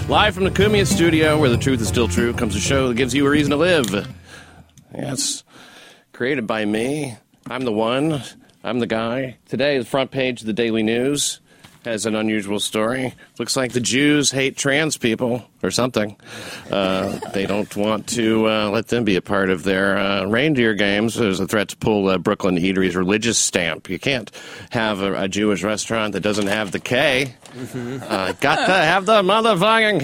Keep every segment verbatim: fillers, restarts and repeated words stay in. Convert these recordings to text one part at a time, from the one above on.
Live from the Kumia studio, where the truth is still true, comes a show that gives you a reason to live. Yeah, it's created by me. I'm the one. I'm the guy. Today, the front page of the Daily News has an unusual story. Looks like the Jews hate trans people or something. Uh, they don't want to uh, let them be a part of their uh, reindeer games. There's a threat to pull uh, Brooklyn Eatery's religious stamp. You can't have a, a Jewish restaurant that doesn't have the K. Mm-hmm. Uh, got to have the motherfucking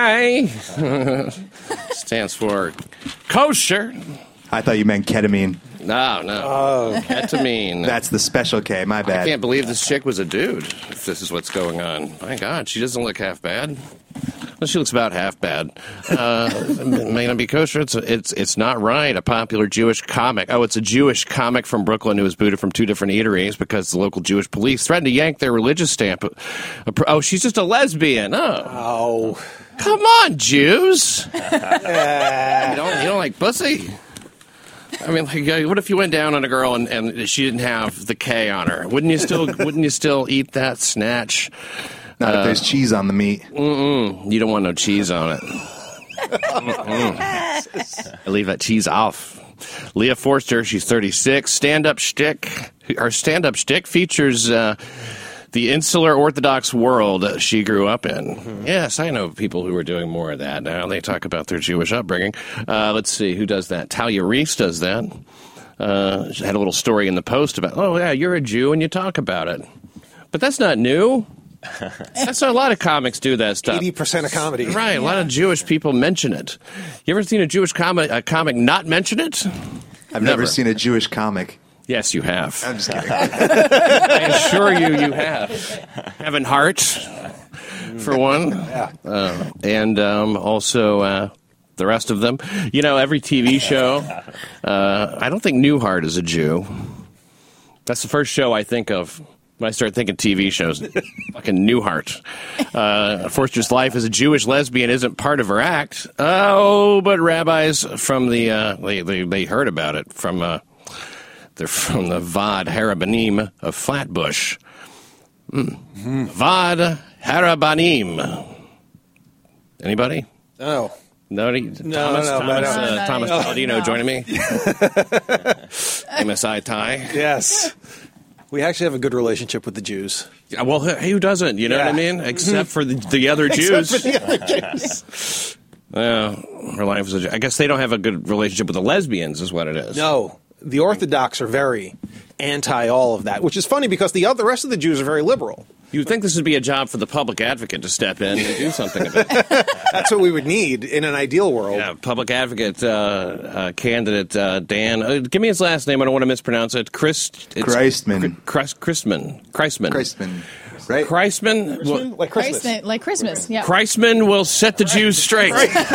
K. Stands for kosher. I thought you meant ketamine. No, no. Oh. Ketamine. That's the special K. My bad. I can't believe this chick was a dude, if this is what's going on. My God, she doesn't look half bad. Well, she looks about half bad. Uh, may not be kosher. It's, it's, it's not right. A popular Jewish comic. Oh, it's a Jewish comic from Brooklyn who was booted from two different eateries because the local Jewish police threatened to yank their religious stamp. Oh, she's just a lesbian. Oh. Oh. Come on, Jews. you, don't, you don't like pussy? I mean, like, what if you went down on a girl and, and she didn't have the K on her? Wouldn't you still? Wouldn't you still eat that snatch? Not uh, if there's cheese on the meat. Mm-mm. You don't want no cheese on it. I leave that cheese off. Leah Forster, she's thirty-six. Stand-up shtick. Her stand-up shtick features uh, the insular Orthodox world she grew up in. Mm-hmm. Yes, I know people who are doing more of that now. They talk about their Jewish upbringing. Uh, let's see, who does that? Talia Reese does that. Uh, she had a little story in the Post about, oh, yeah, you're a Jew and you talk about it. But that's not new. That's a lot of comics do that stuff. eighty percent of comedy. Right, a lot of Jewish people mention it. You ever seen a Jewish comic, a comic not mention it? I've never, never seen a Jewish comic. Yes, you have. I'm just kidding. I assure you, you have. Kevin Hart, for one. Yeah. Uh, and um, also uh, the rest of them. You know, every T V show. Uh, I don't think Newhart is a Jew. That's the first show I think of when I start thinking T V shows. Fucking Newhart. Uh, Forster's life as a Jewish lesbian isn't part of her act. Oh, but rabbis from the, uh, they, they, they heard about it from... Uh, They're from the Vad Harabanim of Flatbush. Mm. Mm-hmm. Vad Harabanim. Anybody? No. Nobody? No, Thomas, no, Thomas, no, no, uh, no. Thomas No. Palladino No. joining me. M S I tie. Yes. We actually have a good relationship with the Jews. Yeah, well, who doesn't? You know Yeah. what I mean? Except for the, the other Jews. Except for the other Jews. Uh, her life is a, I guess they don't have a good relationship with the lesbians, is what it is. No. The Orthodox are very anti all of that, which is funny because the other rest of the Jews are very liberal. You'd think this would be a job for the public advocate to step in and do something about it. That's what we would need in an ideal world. Yeah, public advocate uh, uh, candidate uh, Dan. Uh, give me his last name. I don't want to mispronounce it. Chris. Christman. Chris, Christman. Christman. Christman. Right? Christman. Christmas? Well, Like Christmas. Christmas, like Christmas, yeah. Christman will set the Jews straight.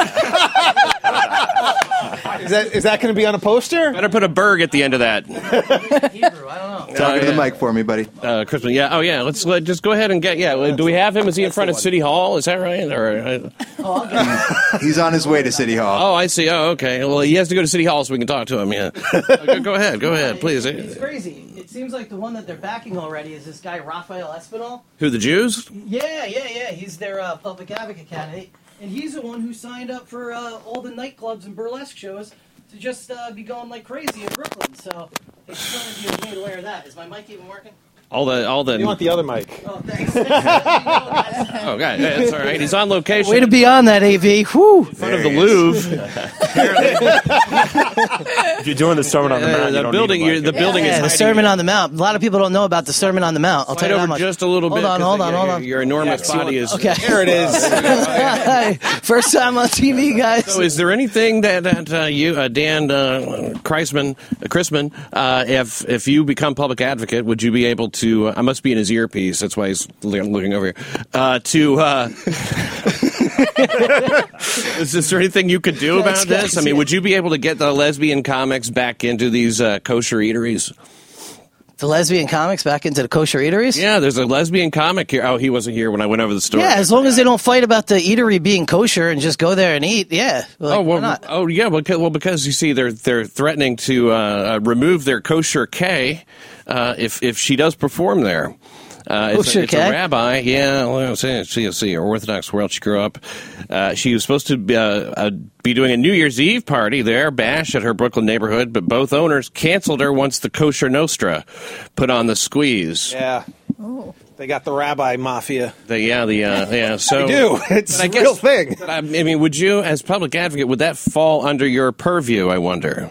Is that is that going to be on a poster? Better put a Berg at the end of that. Hebrew, I don't know. Talk Oh, to the yeah. mic for me, buddy. Uh, Christman. Yeah. Oh, yeah. Let's let, just go ahead and get. Yeah. Do we have him? Is he in front of City Hall? Is that right? Or, uh, Oh, I'll get it. He's on his way to City Hall. oh, I see. Oh, okay. Well, he has to go to City Hall so we can talk to him. Yeah. go, go ahead. Go ahead, please. It's crazy. It seems like the one that they're backing already is this guy, Raphael Espinal. Who, the Jews? Yeah, yeah, yeah. He's their uh, public advocate candidate. And he's the one who signed up for uh, all the nightclubs and burlesque shows to just uh, be going like crazy in Brooklyn. So I just wanted you to be made aware of that. Is my mic even working? All the, all the. You want the other mic? Oh, thanks. Oh, God, yeah, that's all right. He's on location. Way to be on that, A V. Whew. in front of the Louvre. If you're doing the Sermon on the Mount, Uh, you the don't building, need a you're, mic. the building Yeah, is the hiding Sermon you. on the Mount. A lot of people don't know about the Sermon on the Mount. I'll Slide tell you that over much. just a little hold bit. on, 'cause hold on, your, hold on. Your enormous Yeah, body is. Okay. There it is. First time on T V, guys. So, is there anything that, that uh, you, uh, Dan uh, Chrisman, uh, Chrisman, uh, if if you become public advocate, would you be able to? Uh, I must be in his earpiece. That's why he's looking over here. Uh, to uh, is, is there anything you could do about That's this? I mean, crazy. would you be able to get the lesbian comics back into these uh, kosher eateries? The lesbian comics back into the kosher eateries? Yeah, there's a lesbian comic here. Oh, he wasn't here when I went over the story. Yeah, as long as they don't fight about the eatery being kosher and just go there and eat, yeah. Like, oh well, why not? oh yeah. Because, well, because you see, they're they're threatening to uh, uh, remove their kosher K uh, if if she does perform there. Uh, it's, Oh, a, it's a okay. rabbi. Yeah, let's see, see, see, her Orthodox world. She grew up. Uh, she was supposed to be, uh, uh, be doing a New Year's Eve party there, bash at her Brooklyn neighborhood, but both owners canceled her once the Kosher Nostra put on the squeeze. Yeah. Oh. They got the rabbi mafia. The, yeah, the uh, yeah. So They do. It's but I a real guess- thing. but I, I mean, would you, as public advocate, would that fall under your purview? I wonder.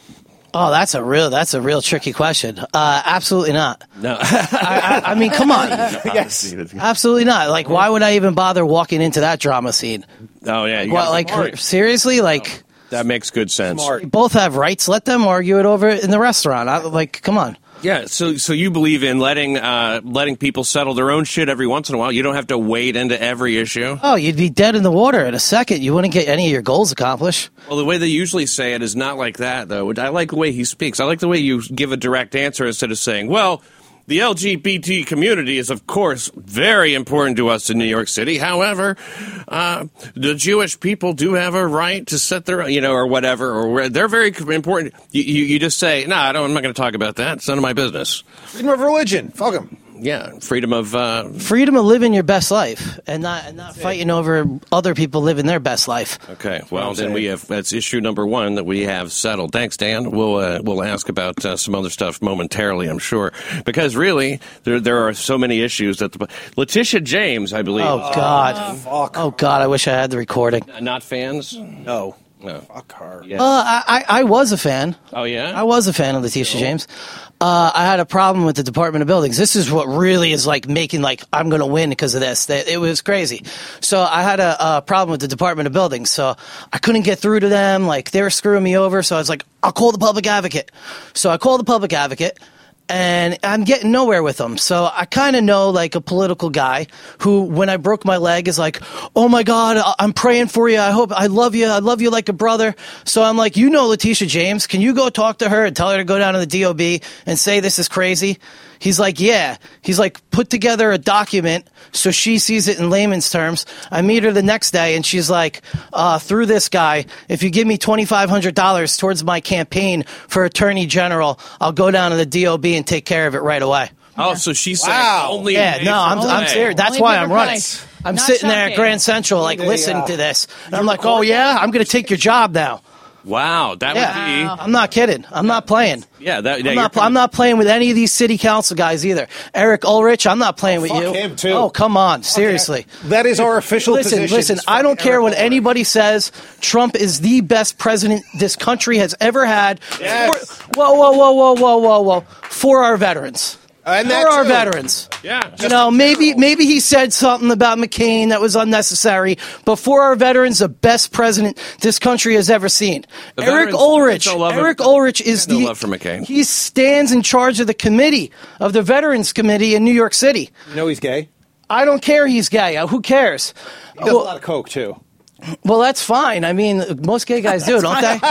Oh, that's a real that's a real tricky question. Uh, absolutely not. No. I, I, I mean, come on. Yes. Absolutely not. Like, why would I even bother walking into that drama scene? Oh yeah. You Well, got- like, Smart. seriously, like, that makes good sense. Smart. they both have rights. Let them argue it over in the restaurant. I, like, come on. Yeah, so so you believe in letting uh, letting people settle their own shit every once in a while. You don't have to wade into every issue. Oh, you'd be dead in the water in a second. You wouldn't get any of your goals accomplished. Well, the way they usually say it is not like that, though. I like the way he speaks. I like the way you give a direct answer instead of saying, well, the L G B T community is, of course, very important to us in New York City. However, uh, the Jewish people do have a right to set their, you know, or whatever, or they're very important. You, you, you just say, no, I don't, I'm not going to talk about that. It's none of my business. Freedom of religion. Fuck them. Yeah, freedom of... Uh, Freedom of living your best life and not and not fighting over other people living their best life. Okay, well, I'm then saying. we have, that's issue number one that we have settled. Thanks, Dan. We'll uh, we'll ask about uh, some other stuff momentarily, I'm sure. Because really, there there are so many issues that the, Letitia James, I believe. Oh, God. Fuck. Oh, God, I wish I had the recording. Not fans? No. No. Fuck her. Yeah. Uh, I, I, I was a fan. Oh, yeah? I was a fan of Letitia James. Uh, I had a problem with the Department of Buildings. This is what really is like making like I'm going to win because of this. It was crazy. So I had a, a problem with the Department of Buildings. So I couldn't get through to them. Like they were screwing me over. So I was like, I'll call the public advocate. So I called the public advocate. And I'm getting nowhere with them. So I kind of know like a political guy who, when I broke my leg, is like, oh my God, I- I'm praying for you. I hope, I love you. I love you like a brother. So I'm like, you know Letitia James. Can you go talk to her and tell her to go down to the D O B and say this is crazy? He's like, yeah. He's like, put together a document so she sees it in layman's terms. I meet her the next day and she's like, uh, through this guy, if you give me twenty-five hundred dollars towards my campaign for Attorney General, I'll go down to the D O B and take care of it right away. Oh, so she's Wow. saying only... Yeah, no, I'm, I'm serious. That's Only why paper I'm running. price. I'm Not sitting there at shocking. Grand Central, like, They, listening uh, to this. And I'm like, oh, yeah? I'm going to take your job now. Wow, that Yeah. would be... I'm not kidding. I'm not playing. Yeah, that, yeah, I'm you're not, I'm not playing with any of these city council guys either. Eric Ulrich, I'm not playing with fuck you. him, too. Oh, come on. Seriously. That is our official Listen, position. listen, is I fuck don't care Eric what Ulrich. anybody says. Trump is the best president this country has ever had. Yes. For, whoa, whoa, whoa, whoa, whoa, whoa, whoa. For our veterans. And For that our too. veterans. Yeah. You know, maybe maybe he said something about McCain that was unnecessary, but for our veterans, the best president this country has ever seen. The Eric veterans Ulrich. don't love him. Eric Ulrich is No the love for McCain. he stands in charge of the committee of the Veterans Committee in New York City. You know he's gay? I don't care he's gay. Uh, Who cares? He does Well, a lot of coke, too. well, that's fine. I mean, most gay guys do, don't they?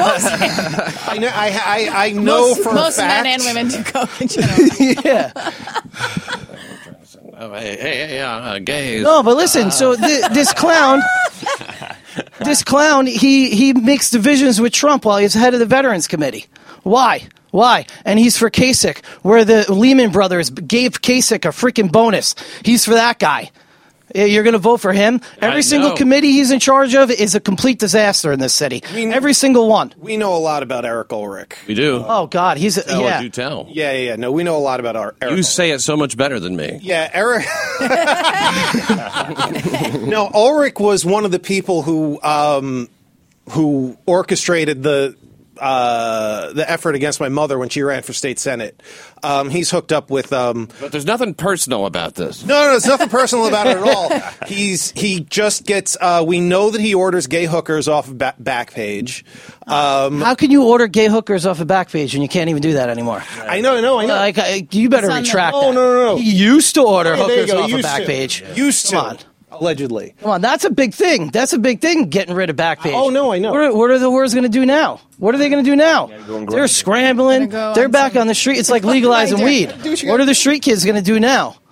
I know, I, I, I know most for most a fact. men and women do coke in general. Yeah. Oh, hey, hey, hey, yeah, uh, gays. No, but listen. So th- this clown, this clown, he he makes divisions with Trump while he's head of the Veterans Committee. Why? Why? And he's for Kasich, where the Lehman Brothers gave Kasich a freaking bonus. He's for that guy. Yeah, you're going to vote for him? Every I single know. committee he's in charge of is a complete disaster in this city. mean- Every single one. We know a lot about Eric Ulrich. We do. Oh God, he's a, Tell, yeah. do tell. Yeah, yeah, yeah. No, we know a lot about our Eric. You say it so much better than me. Yeah, Eric. No, Ulrich was one of the people who um, who orchestrated the uh, the effort against my mother when she ran for state senate. Um, he's hooked up with. Um, But there's nothing personal about this. no, no, no, it's nothing personal about it at all. He's he just gets. Uh, we know that he orders gay hookers off of ba- Backpage. Um, How can you order gay hookers off a Backpage and you can't even do that anymore? I know, I know, I know. Like, uh, you better It's on the- retract Oh, that. no, no, no. He used to order Yeah, there you hookers go, off a used to. Backpage. Used to, Come on. allegedly. Come on, that's a big thing. That's a big thing, getting rid of Backpage. Oh, no, I know. What are, what are the whores going to do now? What are they going to do now? They're scrambling. Gonna go They're on back some- on the street. It's like legalizing Yeah, weed. do what you What gotta are the street kids going to do now?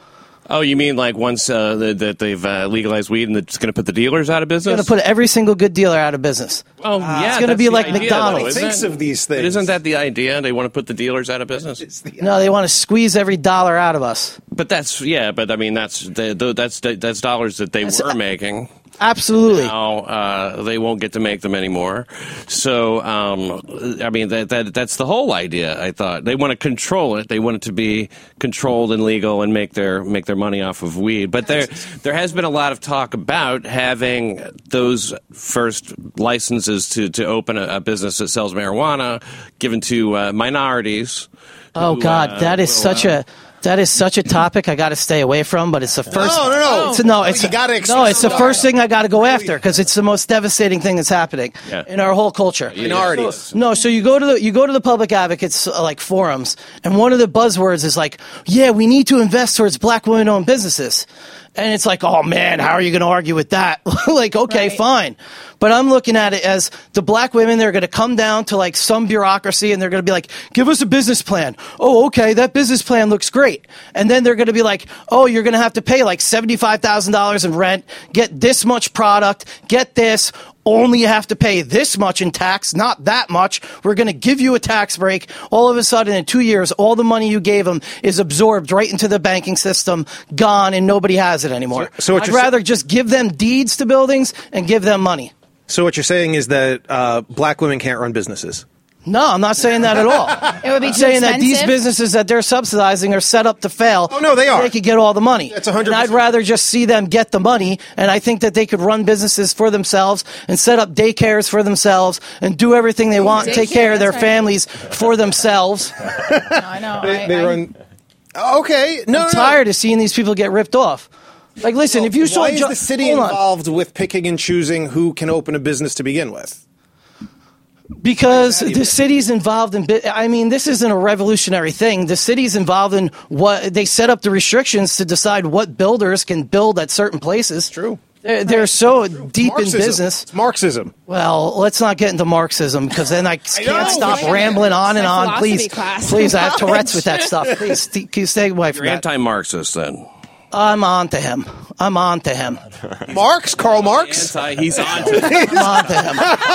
Oh, you mean like once uh, that the, they've uh, legalized weed and it's going to put the dealers out of business? It's going to put every single good dealer out of business. Oh, yeah. It's going to be like McDonald's. Nobody thinks of these things. But isn't that the idea? They want to put the dealers out of business. No, they want to squeeze every dollar out of us. But that's yeah. But I mean, that's the, the, that's that's dollars that they That's- were making. Absolutely. Now uh, they won't get to make them anymore. So um, I mean, that, that that's the whole idea. I thought they want to control it. They want it to be controlled and legal and make their make their money off of weed. But there there has been a lot of talk about having those first licenses to to open a, a business that sells marijuana given to uh, minorities. Oh who, God, uh, that is will, such uh, a that is such a topic I got to stay away from. But it's the first. No, no, no. It's, no, it's you gotta no, express it's the the first law. thing I got to go after because it's the most devastating thing that's happening Yeah. in our whole culture. Minorities. No, so you go to the you go to the public advocates uh, like forums, and one of the buzzwords is like, yeah, we need to invest towards black women-owned businesses. And it's like, oh man, how are you going to argue with that? Like, okay, Right. fine. But I'm looking at it as the black women, they're going to come down to like some bureaucracy and they're going to be like, give us a business plan. Oh, okay, that business plan looks great. And then they're going to be like, oh, you're going to have to pay like seventy-five thousand dollars in rent, get this much product, get this. Only you have to pay this much in tax, not that much. We're going to give you a tax break. All of a sudden, in two years, all the money you gave them is absorbed right into the banking system, gone, and nobody has it anymore. So- so what I'd you're sa- rather just give them deeds to buildings and give them money. So what you're saying is that uh, black women can't run businesses. No, I'm not saying that at all. It would be I'm too saying that these expensive. businesses that they're subsidizing are set up to fail. Oh, no, they are. They could get all the money. That's one hundred And I'd percent. rather just see them get the money, and I think that they could run businesses for themselves and set up daycares for themselves and do everything they want, and take Daycare, care of their that's right. families for themselves. No, I know. They, I, they I, run. Okay, no, I'm no, tired of seeing these people get ripped off. Like, listen, if you saw Why is Jo- the city hold on. involved with picking and choosing who can open a business to begin with? Because the city's involved in, bi- I mean, this isn't a revolutionary thing. The city's involved in what they set up the restrictions to decide what builders can build at certain places. True. They're, they're so deep in Marxism. business. It's Marxism. Well, let's not get into Marxism because then I can't know. stop Right. rambling on and It's my on. Please, philosophy class. please, I have Tourette's with that stuff. Please, st- can you stay away from You're that? anti-Marxist then. I'm on to him. I'm on to him. Marx, Karl Marx. Anti, he's on to I'm on to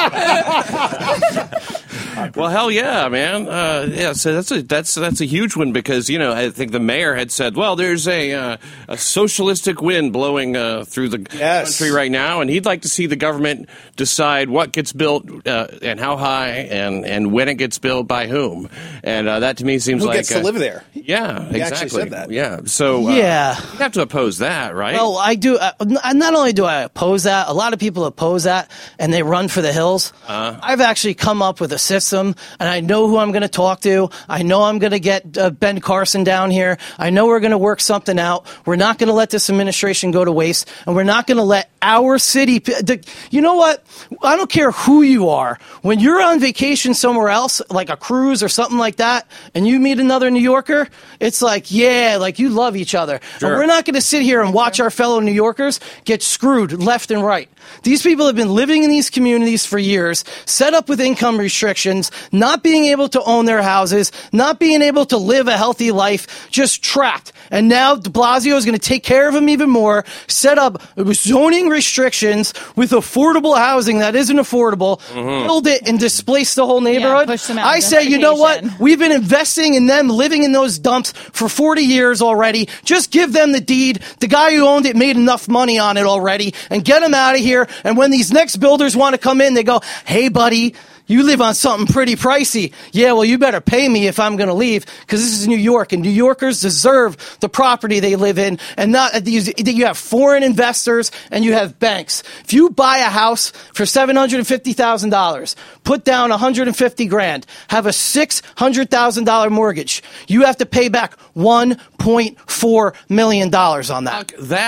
him. Well, hell yeah, man. Uh, yeah, so that's a that's that's a huge one because you know I think the mayor had said, well, there's a uh, a socialistic wind blowing uh, through the Yes. country right now, and he'd like to see the government decide what gets built uh, and how high and, and when it gets built by whom. And uh, that to me seems Who like gets to uh, live there? Yeah, He exactly. actually said that. Yeah, so uh, Yeah. you have to oppose that, right? Well, I do. Uh, n- not only do I oppose that, a lot of people oppose that, and they run for the hills. Uh-huh. I've actually come up with a system, and I know who I'm going to talk to. I know I'm going to get uh, Ben Carson down here. I know we're going to work something out. We're not going to let this administration go to waste, and we're not going to let our city. p- The, you know what? I don't care who you are. When you're on vacation somewhere else, like a cruise or something like that, and you meet another New Yorker, it's like, yeah, like you love each other. Sure. And we're not going to sit here and watch our fellow New Yorkers get screwed left and right. These people have been living in these communities for years, set up with income restrictions, not being able to own their houses, not being able to live a healthy life, just trapped. And now de Blasio is going to take care of them even more, set up zoning restrictions with affordable housing that isn't affordable, build it and displace the whole neighborhood. push them out I of say, you know what? gentrification. We've been investing in them living in those dumps for forty years already. Just give them the deed. The guy who owned it made enough money on it already and get them out of here. And when these next builders want to come in, they go, hey, buddy, you live on something pretty pricey. Yeah, well, you better pay me if I'm going to leave because this is New York, and New Yorkers deserve the property they live in, and not you, you have foreign investors and you have banks. If you buy a house for seven hundred fifty thousand dollars, put down one hundred fifty grand, have a six hundred thousand dollars mortgage, you have to pay back one point four million dollars on that. Fuck that.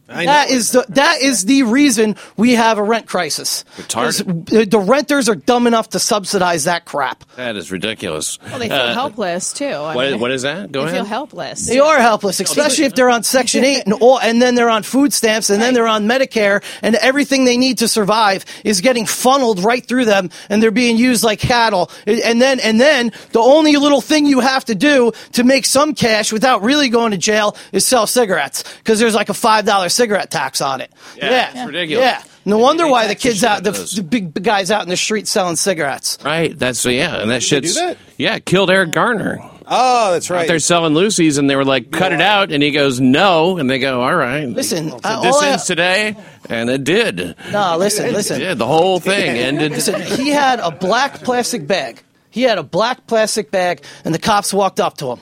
I That know. is the that is the reason we have a rent crisis. Retarded. 'Cause The renters are dumb enough to subsidize that crap. That is ridiculous. Well, they feel Uh, helpless too. I What, mean, what is that? Go they ahead. feel helpless. They are helpless, especially if they're on Section eight and all, and then they're on food stamps, and then they're on Medicare, and everything they need to survive is getting funneled right through them, and they're being used like cattle. And then, and then the only little thing you have to do to make some cash without really going to jail is sell cigarettes, because there's like a five dollar cigarette tax on it. Yeah, it's ridiculous. Yeah. No They- wonder they why the tax the kids shit out, out the, of those. the big big guys out in the street selling cigarettes. Right. That's yeah, and that shit's do that? yeah killed Eric Garner. Oh, that's right. They're selling Lucy's, and they were like, "Cut it out," and he goes, "No," and they go, "All right." Listen, So I- this all I- ends today, and it did. No, listen, It listen. did. The whole thing ended. Listen, he had a black plastic bag. He had a black plastic bag, and the cops walked up to him.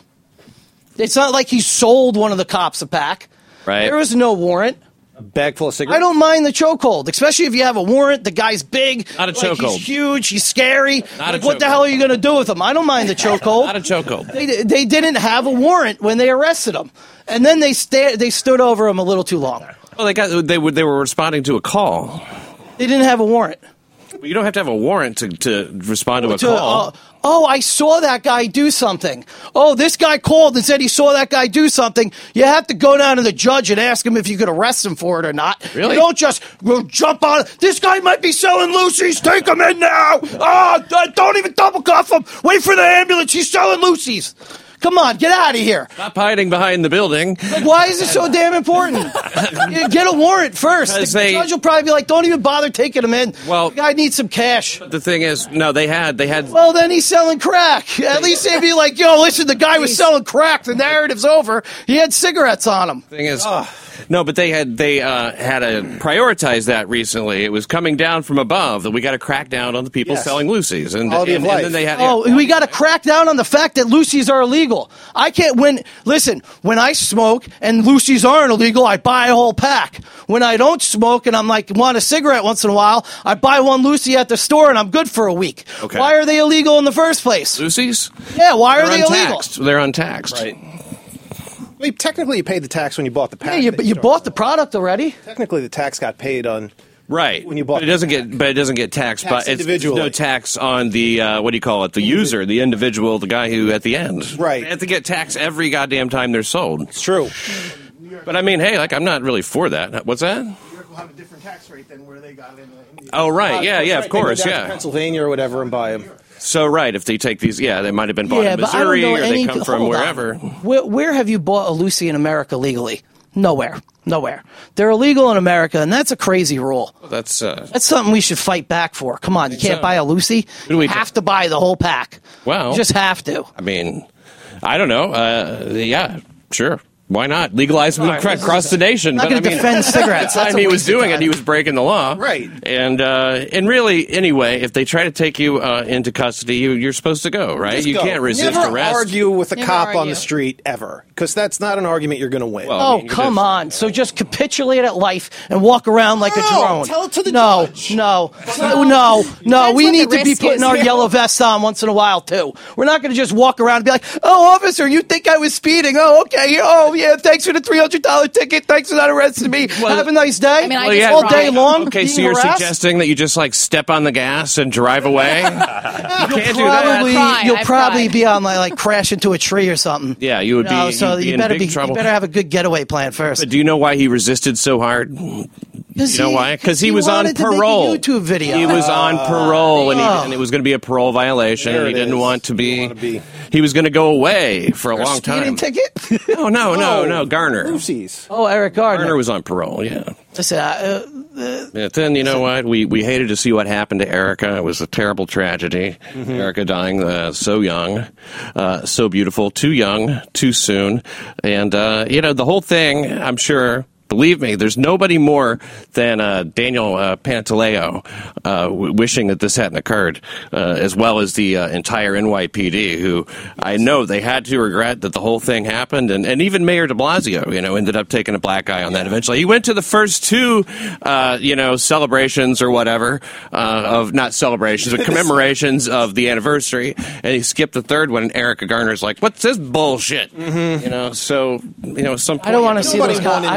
It's not like he sold one of the cops a pack. Right. There was no warrant. a bag full of cigarettes. I don't mind the chokehold, especially if you have a warrant. The guy's big. Not a like, chokehold. He's huge. He's scary. Not a Like, what the chokehold. hell are you going to do with him? I don't mind the chokehold. Not a chokehold. They, they didn't have a warrant when they arrested him, and then they sta- they stood over him a little too long. Well, they got they were they were responding to a call. They didn't have a warrant. But you don't have to have a warrant to, to respond to a To, call. uh, oh, I saw that guy do something. Oh, this guy called and said he saw that guy do something. You have to go down to the judge and ask him if you could arrest him for it or not. Really? You don't just go jump on. This guy might be selling Lucy's. Take him in now. Oh, don't even double cuff him. Wait for the ambulance. He's selling Lucy's. Come on, get out of here. Stop hiding behind the building. Like, why is it so damn important? You get a warrant first. The Because they- judge will probably be like, don't even bother taking him in. Well- the guy needs some cash. The thing is, no, they had they had. Well, then he's selling crack. At least they'd be like, yo, listen, the guy was selling crack. The narrative's over. He had cigarettes on him. Thing is, no, but they had they uh, had to prioritize that recently. It was coming down from above that we got to crack down on the people Yes. selling Lucy's, and, Quality and, of and life. then they had. Oh, we got to crack down on the fact that Lucy's are illegal. I can't win. Listen, when I smoke and Lucy's aren't illegal, I buy a whole pack. When I don't smoke and I'm like, want a cigarette once in a while, I buy one Lucy at the store and I'm good for a week. Okay. Why are they illegal in the first place? Lucy's. Yeah, why are They're they illegal? untaxed. They're untaxed. Right. Well, you- technically, you paid the tax when you bought the pack. Yeah, you, that you started. bought the product already. Technically, the tax got paid on. Right. When you bought but it doesn't get but it doesn't get taxed, Taxed but it's individually. no tax on the uh, what do you call it? The user, the individual, the guy who at the end. Right. They have to get taxed every goddamn time they're sold. It's true. But I mean, hey, like I'm not really for that. What's that? New York will have a different tax rate than where they got in India. Oh, right. Yeah, yeah, of They go course, down to yeah. Pennsylvania or whatever and buy them. So right, if they take these, yeah, they might have been bought yeah, in but I don't Missouri know or any. they come from hold on. wherever. Where, where have you bought a Lucy in America legally? Nowhere. Nowhere. They're illegal in America, and that's a crazy rule. That's uh, That's something we should fight back for. Come on, you can't so. buy a Lucy. do we You have to buy the whole pack. Well- you just have to. I mean, I don't know. Uh, yeah, sure. Why not legalize them across across the nation? I'm not But, going to I mean, defend cigarettes. the That's time a he was waste of doing it, time. he was breaking the law. Right. And uh, and really, anyway, if they try to take you uh, into custody, you, you're supposed to go, right? Just you go. can't resist Never arrest. argue with a Never cop on argue. the street ever, because that's not an argument you're going to win. Well, I Oh, mean, you come just- on. So just capitulate at life and walk around like No, a drone. tell it to the no, judge. No, no, no, no. We what need the to be risk putting is our here. yellow vests on once in a while, too. We're not going to just walk around and be like, oh, officer, you think I was speeding? Oh, okay. Oh, yeah, thanks for the three hundred dollars ticket. Thanks for not arresting me. Have a nice day. I mean, I Well, just yeah, all tried. day long. Okay, so being you're harassed? suggesting that you just like step on the gas and drive away? you can't do Probably, that. I've you'll tried, probably I've be on like, like crash into a tree or something. Yeah, you would No, be. so you'd be you in better big be. trouble. You better have a good getaway plan first. But do you know why he resisted so hard? You know why? Because he, was on wanted to make a parole. YouTube video. He was on parole, and, he, Oh. and it was going to be a parole violation. There He it didn't is. want to be, wanna be- He was going to go away for a long Speeding time. ticket. No, no, no, no. Garner. Lucy's. Oh, Eric Gardner. Garner was on parole. Yeah. Listen, uh, But then you know what? We we hated to see what happened to Erica. It was a terrible tragedy. Erica dying uh, so young, uh, so beautiful, too young, too soon, and uh, you know the whole thing. I'm sure. Believe me, there's nobody more than uh, Daniel uh, Pantaleo uh, w- wishing that this hadn't occurred, uh, as well as the uh, entire N Y P D, who I know they had to regret that the whole thing happened, and, and even Mayor de Blasio, you know, ended up taking a black eye on that eventually. He went to the first two, uh, you know, celebrations or whatever, uh, of not celebrations, but commemorations of the anniversary, and he skipped the third one, and Erica Garner's like, what's this bullshit? You know, so, you know, some I don't want to see Nobody those. won Co- in I that don't want to see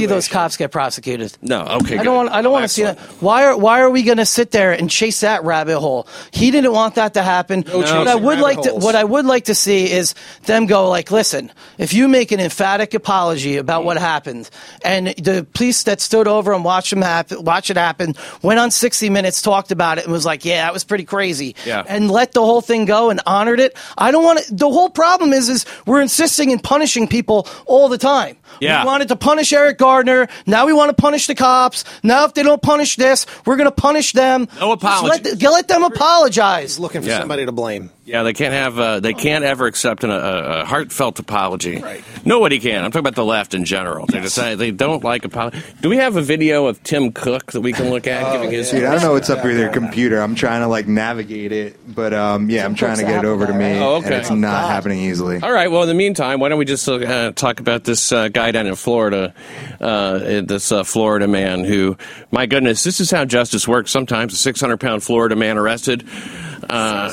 see those cops get prosecuted. No, okay. I good. don't want. I don't Oh, want to see that. excellent. Why are Why are we going to sit there and chase that rabbit hole? He didn't want that to happen. No what I chasing would rabbit like to holes. What I would like to see is them go like, listen, if you make an emphatic apology about what happened, and the police that stood over and watched him happen, watch it happen, went on sixty minutes, talked about it, and was like, yeah, that was pretty crazy, Yeah. and let the whole thing go and honored it. I don't want to. The whole problem is, is we're insisting in punishing people all the time. Yeah. We wanted to punish Eric Gardner. Now we want to punish the cops. Now if they don't punish this, we're going to punish them. No Just let, apologies. the- let them apologize. Looking for Yeah. somebody to blame. Yeah, they can't have. Uh, they can't ever accept an, a, a heartfelt apology. Right. Nobody can. I'm talking about the left in general. They decide they don't like apology. Do we have a video of Tim Cook that we can look at giving his? Dude, I don't know what's up with your computer. I'm trying to like navigate it, but um, yeah, I'm trying to get it over to me, Oh, okay. and it's not happening easily. All right. Well, in the meantime, why don't we just uh, talk about this uh, guy down in Florida, uh, this uh, Florida man who, my goodness, this is how justice works. Sometimes a six hundred pound Florida man arrested. Uh,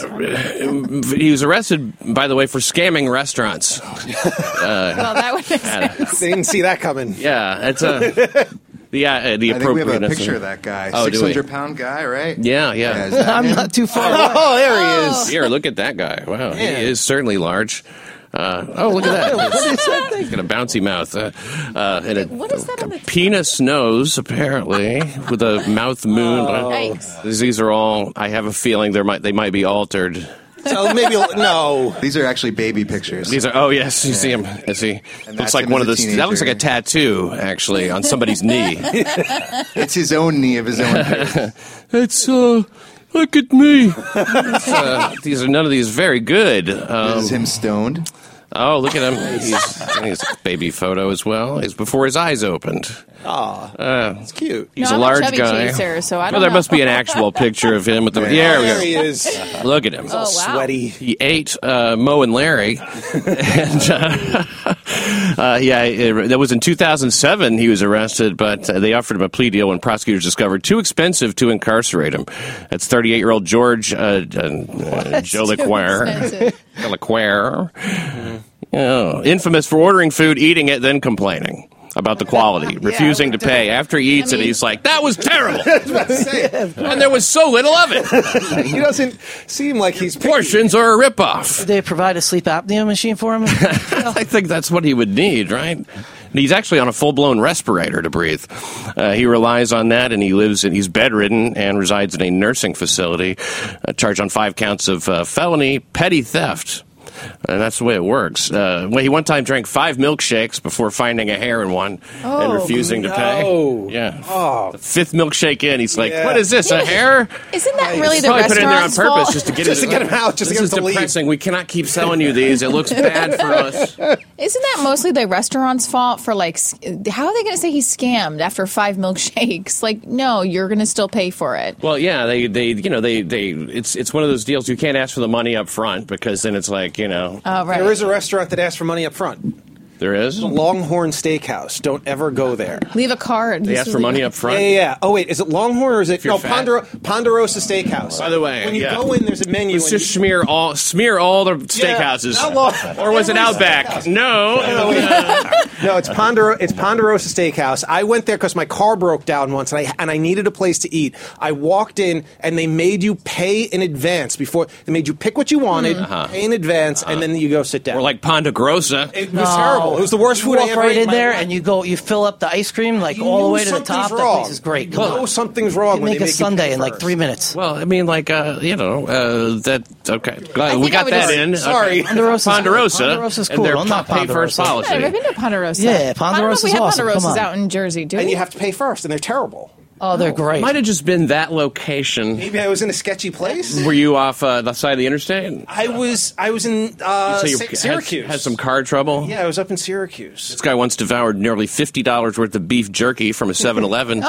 he was arrested, by the way, for scamming restaurants. Well, that would make sense. They didn't see that coming. Yeah, it's a. The, uh, the I think we have a appropriateness picture of- of that guy, Oh, do we? six hundred pound guy, right? Yeah, yeah. is that I'm him? not too far away. Oh, there he is. Here, look at that guy. Wow, he is certainly large. Uh, oh, look at that. He's got a bouncy mouth. Uh, uh, and a, What is that on the top? penis nose, apparently, with a mouth moon. Yikes. These, these are all, I have a feeling they might, they might be altered. So maybe no. These are actually baby pictures. These are, oh, yes, you see him. I see. And Looks that's like him one as of a those, that looks like a teenager. tattoo, actually, on somebody's knee. It's his own knee of his own face. It's, uh, look at me. It's, uh, these are, none of these very good. Um, This is him stoned. Oh, look at him. He's, he's a baby photo as well. It's before his eyes opened. Aw, Uh, it's cute. he's No, a I'm a large chubby guy. chaser, so I well, don't there know. must be an actual picture of him with the. Yeah, There there he we is. go. Look at him. Oh, wow. Sweaty. He ate uh, Mo and Larry, and uh, uh, yeah, it, that was in two thousand seven. He was arrested, but uh, they offered him a plea deal when prosecutors discovered too expensive to incarcerate him. That's thirty-eight-year-old George uh, uh, Joe Lecquire. expensive? Lecquire. Oh, infamous for ordering food, eating it, then complaining about the quality, refusing to pay. After he eats I mean- it, he's like, "That was terrible," and there was so little of it. He doesn't seem like he's picky. Portions are a ripoff. Did they provide a sleep apnea machine for him? I think that's what he would need, right? He's actually on a full-blown respirator to breathe. Uh, he relies on that, and he lives and he's bedridden and resides in a nursing facility, uh, charged on five counts of uh, felony petty theft. And that's the way it works. Uh, well, he one time drank five milkshakes before finding a hair in one and Oh, refusing to no. pay. Yeah. Oh. The fifth milkshake in, he's like, Yeah. "What is this? A hair?" Isn't that really the Probably put it in there on restaurant's purpose fault? just to get Just it, to get him out, just to this get him is to leave. depressing. We cannot keep selling you these. It looks bad for us. Isn't that mostly the restaurant's fault for like? s- How are they going to say he scammed after five milkshakes? Like, no, you're going to still pay for it. Well, yeah, they, they, you know, they, they, it's, it's one of those deals you can't ask for the money up front because then it's like, you know, Oh, right. There is a restaurant that asks for money up front. there is. Longhorn Steakhouse. Don't ever go there. Leave a card. They Just ask for leave money it. up front. Yeah, yeah, yeah. Oh wait, is it Longhorn or is it you're no fat. Pondero- Ponderosa Steakhouse? By the way, when you yeah. go in, there's a menu. Let's and just you- smear all smear all the steakhouses, not Long- or was it Outback? No, No, it's Pondero- It's Ponderosa Steakhouse. I went there because my car broke down once, and I and I needed a place to eat. I walked in, and they made you pay in advance before they made you pick what you wanted, pay in advance, and then you go sit down. or like Ponta Grossa. it was terrible. It was the worst You food I walk ever right ate in my there life. and you go, you fill up the ice cream like You all the know way to the something's top. That wrong. place is great. You Come know on, something's wrong. you when make they a make you sundae pay in like first. three minutes. Well, I mean, like uh, you know, uh, that okay. Glad we think I got would that just- in. Sorry. Okay. Ponderosa's Ponderosa, cool. Ponderosa's and cool. their I'm not pay first Ponderosa. policy. I've never been to Ponderosa. Yeah, I don't know if Ponderosa's we have awesome. Come Ponderosas on. out in Jersey, do we? And you have to pay first, and they're terrible. Oh, they're great. Might have just been that location. Maybe I was in a sketchy place. Were you off uh, the side of the interstate? I was. I was in uh, So you Sy- had- Syracuse. Had, some car trouble? Yeah, I was up in Syracuse. This guy once devoured nearly fifty dollars worth of beef jerky from a seven eleven.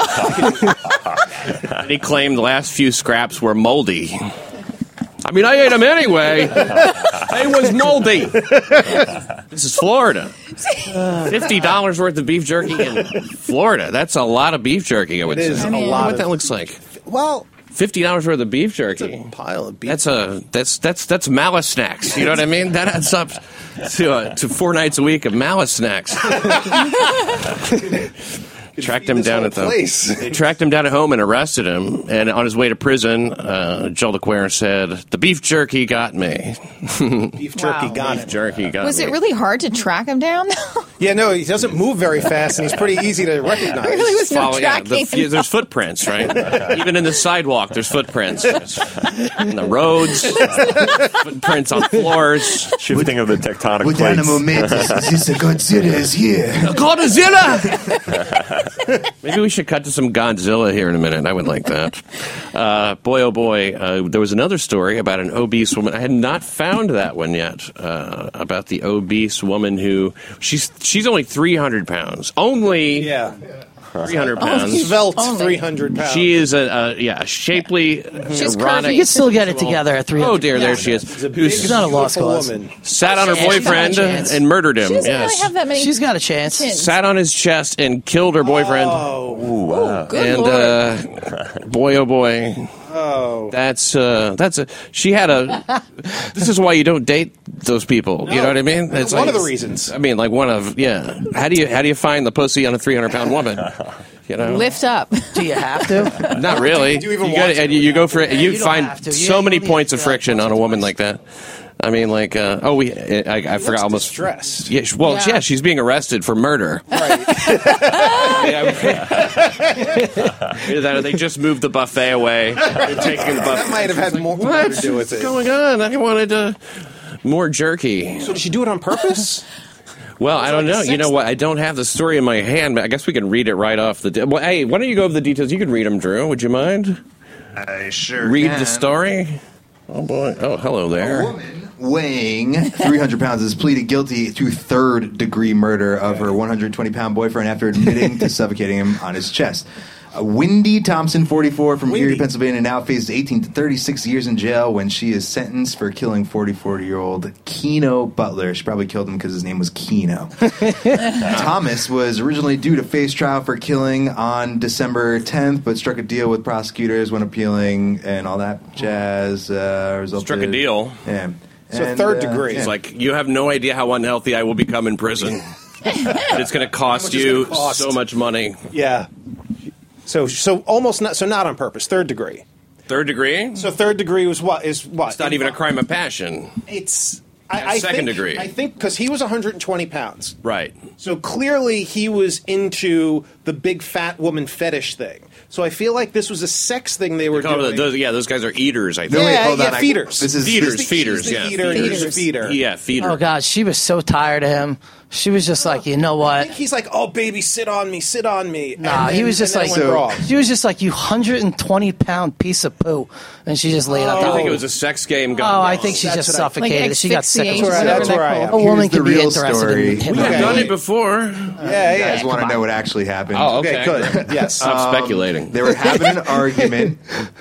And he claimed the last few scraps were moldy. I mean, I ate them anyway. They was moldy. This is Florida. fifty dollars worth of beef jerky in Florida. That's a lot of beef jerky, I would It say. is I a mean, lot what of- that looks like. Well, fifty dollars worth of beef jerky. pile of beef. That's a that's that's that's Malice snacks. You know what I mean? That adds up to uh, to four nights a week of Malice snacks. tracked him down at the place. They tracked him down at home and arrested him. And on his way to prison, uh, Joel DeQuire said, "The beef jerky got me." Beef jerky Wow. got Beef it. jerky got Was me. it really hard to track him down? Yeah, no, he doesn't move very fast, and he's pretty easy to recognize. There really was no Follow- yeah, tracking. the, there's footprints, right? Even in the sidewalk, there's footprints. In the roads, footprints on floors. Shifting of the tectonic What kind of plates. momentous is this? A Godzilla is here. Godzilla! Maybe we should cut to some Godzilla here in a minute. I would like that. Uh, boy, oh boy, uh, there was another story about an obese woman. I had not found that one yet. Uh, about the obese woman who she's she's only three hundred pounds. Only Yeah. three hundred pounds. Svelte, Only. three hundred pounds. She is a, a yeah, a shapely, She's erotic. curvy. You can still get it together at three hundred. Oh dear, there she is. Who's She's not a lost Beautiful cause. woman. sat on her She's got a boyfriend chance. and murdered him. She doesn't Yes, really have that many. She's got a chance. chins. sat on his chest and killed her boyfriend. Oh, Ooh, wow. Good and Lord. uh, boy, oh boy, oh. that's uh, that's a. She had a. This is why you don't date those people. You know what I mean? It's One like- of the reasons. I mean, like one of yeah. How do you how do you find the pussy on a three hundred pound woman? You know, Lift up. Do you have to? not really. Do you even you, want gotta- to? you, you go for it. You, you don't find have to. so You many only points have of to, like, friction once on a or woman twice. like that. I mean, like, uh, oh, we. I, I forgot almost. Distressed. Yeah, sh- well, yeah. Yeah. she's being arrested for murder. Right. Yeah, they just moved the buffet away. They're taking the That buffet. might have had more What? to do with What's it. going on? I wanted uh, more jerky. So did she do it on purpose? Well, I don't like a know. You know sex what? I don't have the story in my hand, but I guess we can read it right off the. De- well, hey, why don't you go over the details? You can read them, Drew. Would you mind? I sure Read can. the story. Oh boy. Oh, hello A there. woman weighing three hundred pounds has pleaded guilty to third degree murder of her one hundred twenty pound boyfriend after admitting to suffocating him on his chest. Uh, Wendy Thompson, forty-four, from Wendy. Erie, Pennsylvania, now faces eighteen to thirty-six years in jail when she is sentenced for killing forty-four-year-old Keno Butler. She probably killed him because his name was Keno. Thomas was originally due to face trial for killing on December tenth, but struck a deal with prosecutors when appealing and all that jazz. Uh, resulted, Struck a deal. Yeah. So And, third uh, degree. yeah. It's like you have no idea how unhealthy I will become in prison. It's going to cost much is it you gonna cost? so much money. Yeah. So so almost not so not on purpose. Third degree. Third degree. So third degree was what is what? It's not even a crime of passion. It's That's I, I second think, degree. I think because he was one hundred twenty pounds. Right. So clearly he was into the big fat woman fetish thing. So I feel like this was a sex thing they were Oh, doing. those, yeah, those guys are eaters, I think. No, wait, yeah, hold yeah, on. I- feeders. This is Feeders, this- She's feeders, the yeah. eater, feeders. he's the feeder. Yeah, feeder. Oh God, she was so tired of him. She was just like, you know I what? think he's like, oh baby, sit on me, sit on me. Nah, And he then- was just and then like, it went So- wrong. she was just like, you hundred twenty pound piece of poo, and she just laid on I top. think it of was a sex game Oh, gone I wrong. think she That's just what I- suffocated. Like she got sick. of asphyxiation, That's it. where I- that's where I am. A woman Here's the can be real interested story. in him. We have Okay. done it before. Yeah, You yeah. guys want to know what actually happened? Oh, okay. Okay, good. Yes. Stop speculating. They were having an argument.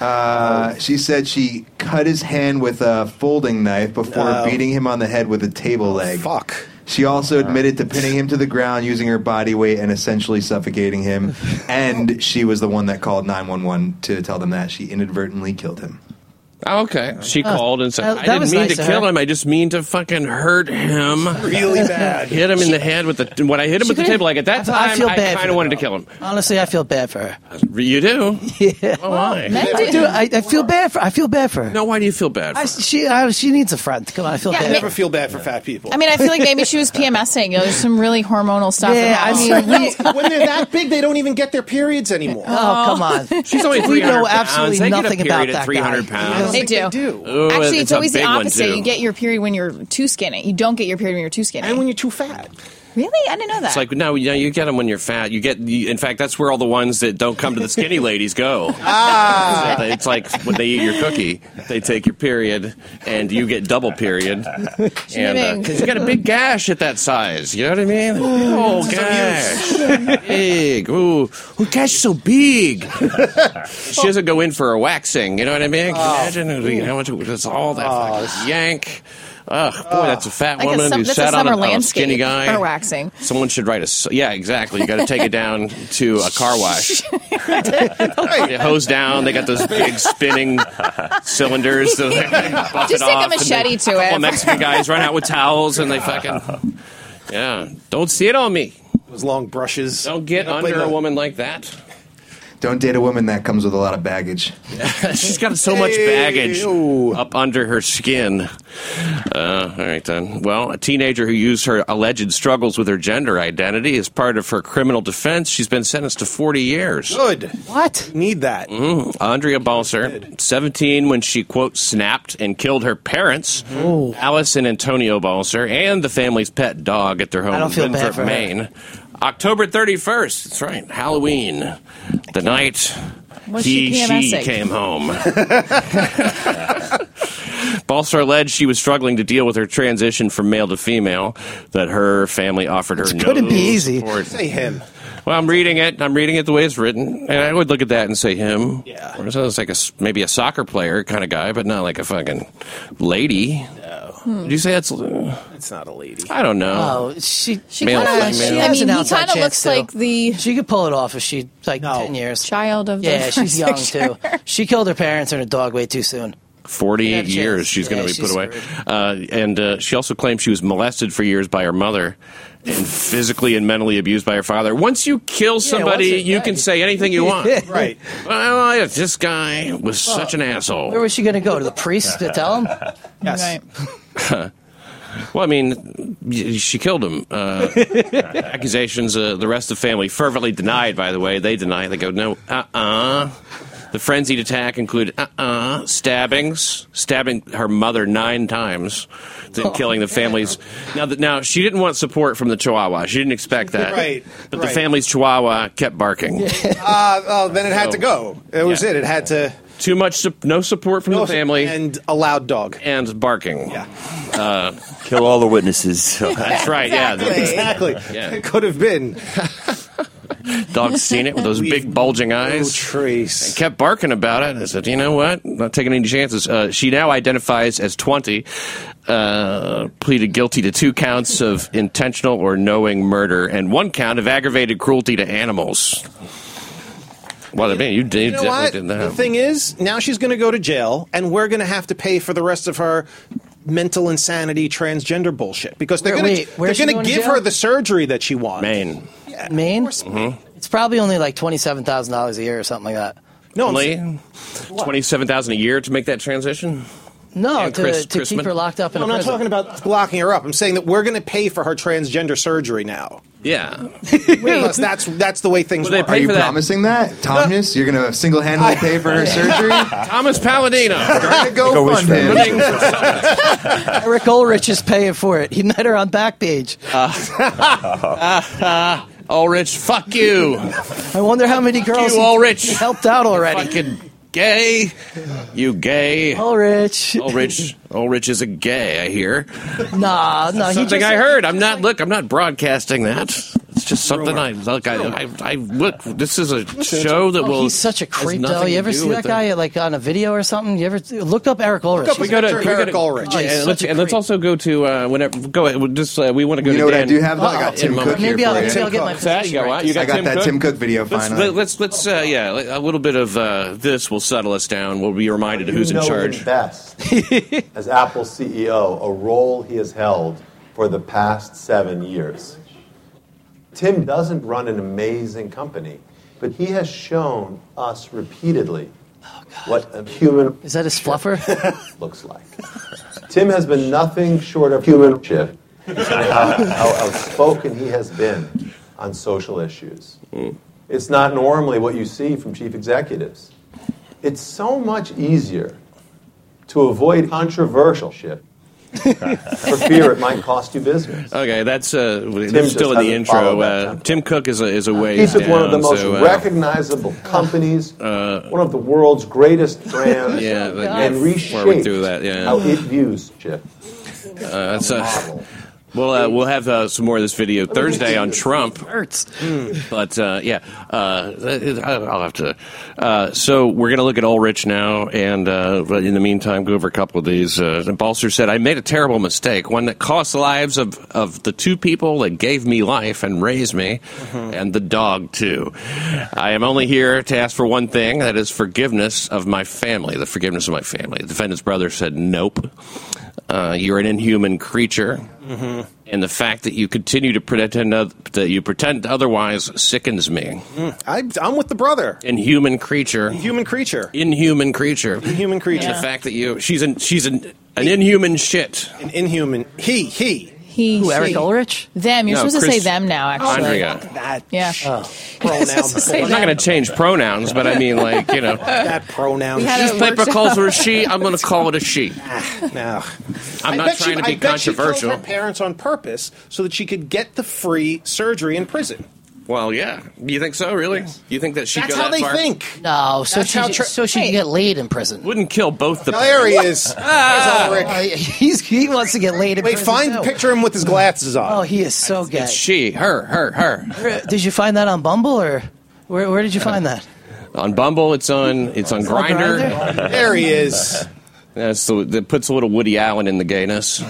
Uh, she said she cut his hand with a folding knife before Oh. beating him on the head with a table leg. Fuck. She also admitted to pinning him to the ground using her body weight and essentially suffocating him. And she was the one that called nine one one to tell them that she inadvertently killed him. Oh, okay. She called and said, that- I that didn't was mean nice to of kill her. him. I just mean to fucking hurt him. Really bad. Hit him in the head with the. When I hit him with the could've- table, like at that I- I time, feel I, bad for kind of the wanted to girl. kill him. Honestly, I feel bad for her. You do? Yeah. Oh, why? Men I do. do. I, I feel bad for. I feel bad for her. No, why do you feel bad? For I, her? she I, she needs a friend. Come on, I feel Yeah, bad. I ma- never feel bad for fat people. I mean, I feel like maybe she was PMSing. You know, there's some really hormonal stuff. Yeah, I involved. mean, we, when they're that big, they don't even get their periods anymore. oh come on. She's only We three hundred know pounds. absolutely They get a nothing about period at that three hundred guy. pounds. They think do. They do. Ooh, Actually, it's a always the big one, opposite. too. You get your period when you're too skinny. You don't get your period when you're too skinny. And when you're too fat. Really? I didn't know that. It's like no, you know, you get them when you're fat. You get, you, in fact, that's where all the ones that don't come to the skinny ladies go. Ah, it's like when they eat your cookie, they take your period, and you get double period, and because you got a big gash at that size. You know what I mean? Oh, gash, big. Ooh, oh, gash so big. She doesn't go in for a waxing. You know what I mean? Can you imagine how much it's all that fucking yank. Ugh, boy, that's a fat Like a woman sum- who that's a sat on summer a, on a landscape skinny guy. for waxing. Someone should write a. s- Yeah, exactly. You got to take it down to a car wash. They hose down. They got those big spinning cylinders. So they buff Just it take a off, and machete they- to a couple it. of Mexican guys run out with towels and they fucking. Yeah, don't see it on me. Those long brushes. Don't get You know, play under a the- woman like that. Don't date a woman that comes with a lot of baggage. She's got so much Hey, baggage ooh. up under her skin. Uh, all right, then. Well, a teenager who used her alleged struggles with her gender identity as part of her criminal defense, she's been sentenced to forty years. Good. What? Need that. Mm, Andrea Balser, seventeen when she, quote, snapped and killed her parents, Alice and Antonio Balser, and the family's pet dog at their home I don't in feel bad Winthrop, for her. Maine. October thirty-first, that's right, Halloween, the night Was he, she she PMSing? came home. Balser alleged she was struggling to deal with her transition from male to female, that her family offered her no couldn't be easy. support. Say him. Well, I'm reading it. I'm reading it the way it's written, and I would look at that and say him. Yeah. Or sounds like a s- maybe a soccer player kind of guy, but not like a fucking lady. No. Did you say that's? Uh, It's not a lady. I don't know. Oh, she she Male, kinda, female. she I has mean, an he outside kind of chance, looks too. like the She could pull it off if she like No. ten years. child of the Yeah, she's young picture. too. She killed her parents and her dog way too soon. Forty-eight Yeah, years she's- she's going yeah, to be put she's away, screwed. uh, and uh, she also claimed she was molested for years by her mother. And physically and mentally abused by her father. Once you kill somebody, once it- you yeah, can you- say anything you want. Right. Well, this guy was such an asshole. Where was she going to go? To the priest to tell him? Yes. Right. Well, I mean, y- she killed him. Uh, accusations, uh, the rest of the family fervently denied, by the way. They deny. They go, no, uh-uh. The frenzied attack included uh-uh, stabbings, stabbing her mother nine times, then killing the family's. Now, the, now, she didn't want support from the Chihuahua. She didn't expect that. Right, But the right. family's Chihuahua kept barking. Uh, oh, then it had to go. It was Yeah. it. It had to. Too much, su- no support from No, the family, and, and a loud dog. barking. Yeah. Kill all the witnesses. That's right, yeah. The Exactly. Yeah. It could have been. dog's seen it with those big bulging Oh, eyes. Trace. Kept barking about it. I said, you know what? Not taking any chances. Uh, she now identifies as twenty, uh, pleaded guilty to two counts of intentional or knowing murder and one count of aggravated cruelty to animals. Well, I mean, you, did, You know definitely what? did The that. thing is, now she's going to go to jail, and we're going to have to pay for the rest of her mental insanity, transgender bullshit because they're Where- going wait, to where's they're she going to going to give jail? her the surgery that she wants. Maine. Maine? Mm-hmm. It's probably only like twenty-seven thousand dollars a year or something like that. No, I'm saying- Only twenty-seven thousand dollars a year to make that transition? No, And to, Chris- to Chris keep Min- her locked up in No, a I'm not prison. talking about locking her up. I'm saying that we're going to pay for her transgender surgery now. Yeah. Because that's that's the way things Well, they work. pay Are you for that. promising that, Thomas? You're going to single-handedly pay for her surgery? Thomas Palladino. Trying to go Go fund wish for him. Eric Ulrich is paying for it. He met her on Backpage. Ulrich, fuck you. I wonder how many girls you, he Ulrich. helped out already. Fucking gay. You gay. Ulrich. Ulrich. Ulrich is a gay, I hear. Nah, no, he Something just, I heard. I'm not, look, I'm not broadcasting that. It's just something I, look, I, I, I look, this is a show that Oh, will. he's such a has creep, nothing though. You to ever do see with that the- guy like on a video or something? You ever look up Eric Ulrich? Look up We He's gotta, a we picture of gotta, Eric Ulrich. Oh, he's and, let's, such a and let's creep. also go to uh, whenever. Go ahead. We'll just uh, we want to go You to know what Dan. I do have, though? I got Uh-oh. Tim In Cook here Maybe I'll, for maybe you. I'll get my What's that? You position got right. what? You got I got Tim that Cook? Tim Cook video Let's finally. let's, let's uh, yeah, a little bit of uh, this will settle us down. We'll be reminded of who's You in know charge. him best as Apple C E O, a role he has held for the past seven years. Tim doesn't run an amazing company, but he has shown us repeatedly what a human Is that his fluffer? looks like. Tim has been nothing short of human shit. How, how outspoken he has been on social issues. It's not normally what you see from chief executives. It's so much easier to avoid controversial shit for fear it might cost you business. Okay, that's uh, just that's still in the hasn't followed intro. that Uh, template. Tim Cook is a is a ways He took down. one of the most so, uh, recognizable companies, one of the world's greatest brands, Yeah, like, and yeah, reshaped forward through that, yeah. how it views shit. Uh, that's uh, we'll uh, we'll have uh, some more of this video Thursday on Trump. Hurts. But uh, yeah, uh, I'll have to. Uh, so we're going to look at Ulrich now, and uh, but in the meantime, go over a couple of these. Uh, Balser said, "I made a terrible mistake, one that cost the lives of, of the two people that gave me life and raised me, and the dog too. I am only here to ask for one thing, that is forgiveness of my family, the forgiveness of my family." The defendant's brother said, "Nope." Uh, you're an inhuman creature. Mm-hmm. And the fact that you continue to pretend that you pretend otherwise sickens me. Mm. I, I'm with the brother. Inhuman creature. Inhuman creature. Inhuman creature. Inhuman creature. Yeah. The fact that you she's an she's an an inhuman shit. An inhuman. He he. He, Who, she. Eric Ulrich? Them. You're No, supposed Chris- to say them now, actually. Andrea. That Yeah. oh, pronoun. Say I'm not going to change pronouns, but I mean, like, you know. That pronoun. We had This a paper workshop. calls her a she. I'm going to call it a she. No. I'm I not bet trying she, to be I bet controversial. She killed her parents on purpose so that she could get the free surgery in prison. Well, yeah. You think so, really? You think that she'd That's go how that they far? think. No, so That's she, how tra- so she can get laid in prison. Wouldn't kill both the Now, there he is. Ah! There's Ulrich. Uh, he's, he wants to get laid in Wait, prison. find too. picture him with his glasses on. Oh, he is so gay. It's she, her, her, her. Where- Did you find that on Bumble or where, where did you find that? On Bumble, it's on it's on on Grinder. Grindr? There he is. That's the, that puts a little Woody Allen in the gayness.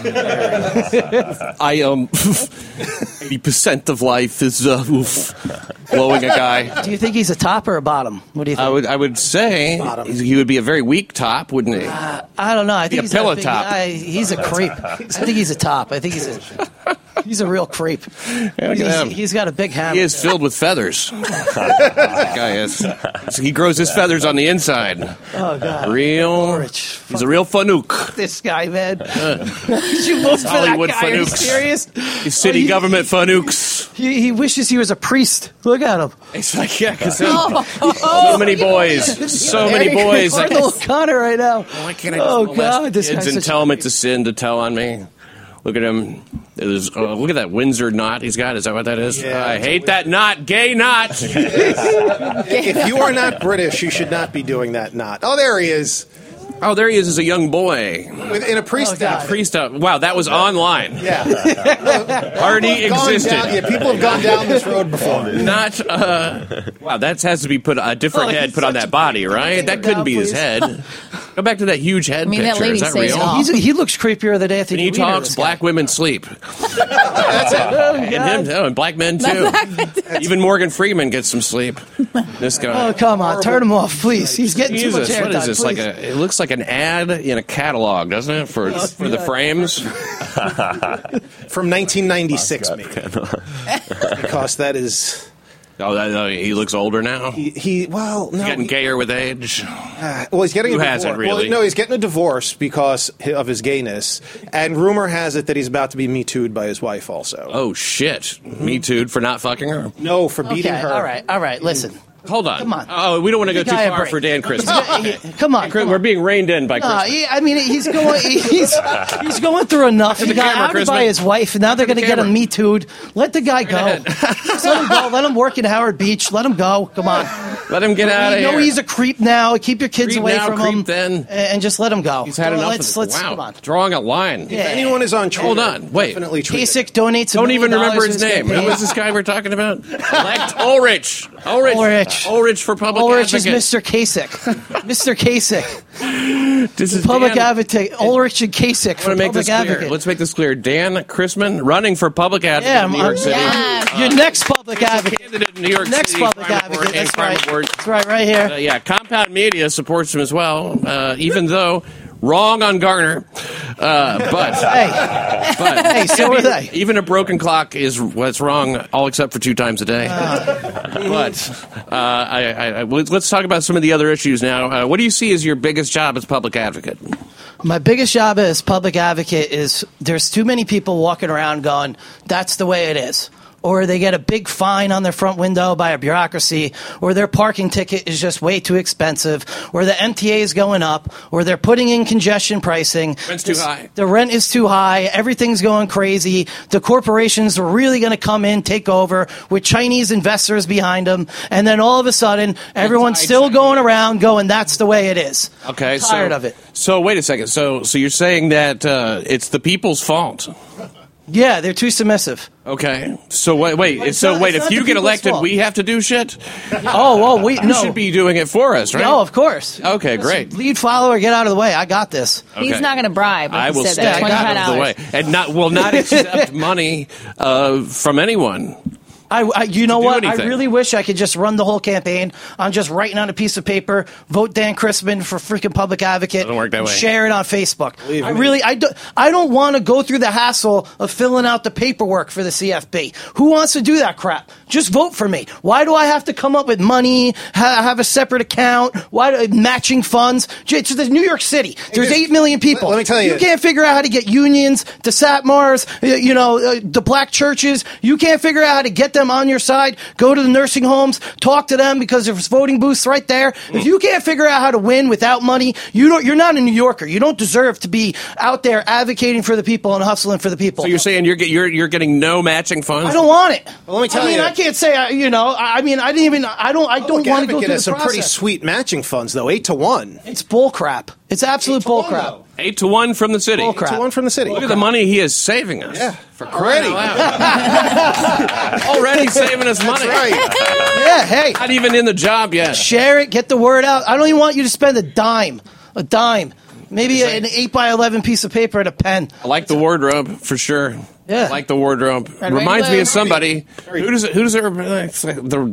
I um, eighty percent of life is uh, oof, blowing a guy. Do you think he's a top or a bottom? What do you think? I would I would say Bottom. he would be a very weak top, wouldn't he? I don't know. I think a he's pillow I think- top. I, he's a creep. I think he's a top. I think he's a he's a real creep. Yeah, look at He's, him. he's got a big hammer. He is filled with feathers. That guy is. He grows his feathers on the inside. Oh God, Real. Rich. He's a real fanook. This guy, man. Did you vote for that Hollywood guy? Are you fanooks. serious? He's city Oh, he- government fanooks. He, he wishes he was a priest. Look at him. It's like, yeah, because so Oh, many boys. So many boys. Like, Cardinal O'Connor right now. why can't I just Oh molest God, this kids guy's and such tell a him it's a sin to tell on me? Look at him. There's, uh, look at that Windsor knot he's got. Is that what that is? Yeah, I it's hate that knot. Gay knot. If you are not British, you should not be doing that knot. Oh, there he is. Oh, there he is as a young boy. With, in a priest Oh, God. outfit. Priest up. Wow, that was online. Yeah. Already Gone existed. down, yeah, people have gone down this road before. Not, uh, wow, that has to be put, a different Oh, head he's put on such that a- body, right? Take That him couldn't down, be his please. head. Go back to that huge head I mean, that picture. lady Is that says real? it all. He's, he looks creepier than Anthony When he Weiner, talks, this guy. black women sleep. That's it. And him, oh, and black men, too. Even Morgan Freeman gets some sleep. This guy. Oh, come on. Turn him off, please. He's getting too much Jesus, airtime. what is this? Like please. a, it looks like an ad in a catalog, doesn't it? For for the frames. From nineteen ninety-six, maybe. Because that is... Oh, that, oh, he looks older now. He, he well, no. Getting he- gayer with age. uh, well, he's getting Who a hasn't, divorce. really? Well, no, he's getting a divorce because of his gayness. And rumor has it that he's about to be Me Too'd by his wife also. Oh shit! Me too for not fucking her. No, for beating Okay, her. all right, all right. Listen. Hold on. Come on. Oh, we don't want to go Give too the guy a far break. for Dan Christie. Come on. Come We're on. being reined in by No, Christie. he, I mean, he's going. He's he's going through enough. He the got camera, outed by Chrisman. his wife, and now they're going to get him camera. Me Too'd. Let the guy go. ahead. Just let him go. Let him work in Howard Beach. Let him go. Come on. Let him get out of You here. know he's a creep now. Keep your kids Creep away now, from creep him, then. and- and just let him go. He's had enough let's, of Let's this. Wow. come on. Drawing a line. If anyone is on Twitter, Hold on, wait. definitely tweet it. Kasich donates. a Don't million even remember dollars his to name. campaign. Who was this guy we're talking about? Elect Ulrich. Ulrich. Ulrich. Ulrich for public Ulrich is advocate. Mister Kasich. Mister Kasich. This is Public Dan. advocate. Ulrich and Kasich I for want to make public this clear. advocate. Let's make this clear. Dan Chrisman running for public advocate Yeah, in New I'm- York City. Yeah. Your next public advocate. Candidate in New York Next City. public Crime Report advocate. and That's Crime right. Report. That's right, right here. Uh, yeah, Compound Media supports him as well, uh, even though wrong on Garner. Uh, but Hey, but hey, so are they. even a broken clock is what's wrong, all except for two times a day. Uh. but uh, I, I, I, let's let's talk about some of the other issues now. Uh, what do you see as your biggest job as public advocate? My biggest job as public advocate is there's too many people walking around going, that's the way it is. Or they get a big fine on their front window by a bureaucracy, or their parking ticket is just way too expensive, or the M T A is going up, or they're putting in congestion pricing. Rent's too high. The rent is too high. Everything's going crazy. The corporations are really going to come in, take over with Chinese investors behind them. And then all of a sudden, everyone's still going around going, that's the way it is. Okay, I'm tired so, of it. So wait a second. So so you're saying that uh, it's the people's fault? Yeah, they're too submissive. Okay. So wait, wait. It's so not- wait. it's If not you the get people's elected, fault. we have to do shit. Oh, oh, wait, You no. should be doing it for us, right? No, of course. Okay, great. Lead follower, get out of the way. I got this. He's Okay. not going to bribe. Like I you will said, stay that out of the way twenty-five dollars. and not will not accept money uh, from anyone. I, I you know do what? anything. I really wish I could just run the whole campaign on just writing on a piece of paper, vote Dan Chrisman for freaking public advocate, Doesn't work that and way. share it on Facebook. Believe I me. really, I don't, I don't want to go through the hassle of filling out the paperwork for the C F B. Who wants to do that crap? Just vote for me. Why do I have to come up with money, ha- have a separate account, why do, matching funds? J- To the New York City, there's just- eight million people. let- let me tell you- you can't figure out how to get unions, the Satmars, uh, you know, uh, the black churches. You can't figure out how to get them on your side. Go to the nursing homes, talk to them because there's voting booths right there. If you can't figure out how to win without money, you don't. You're not a New Yorker. You don't deserve to be out there advocating for the people and hustling for the people. So you're saying you're get- you're you're getting no matching funds? I don't want it. Well, let me tell I mean, you- I can't say. I- You know, I I mean, I didn't even. I don't. I don't Public want to go Advocate through has the some process. pretty sweet matching funds, though. Eight to one. It's bull crap. It's absolute bull crap. Eight to one from the city. Bull crap. To one from the city. Look at the money he is saving us. Yeah. For crying out loud. Already saving us money. Right. Yeah. Hey. Not even in the job yet. Share it, get the word out. I don't even want you to spend a dime, a dime, maybe an eight by eleven piece of paper and a pen. I like the wardrobe for sure. Yeah. I like the wardrobe. Red Reminds me Rainbow. of somebody. Who does it? Who does it? It's like the,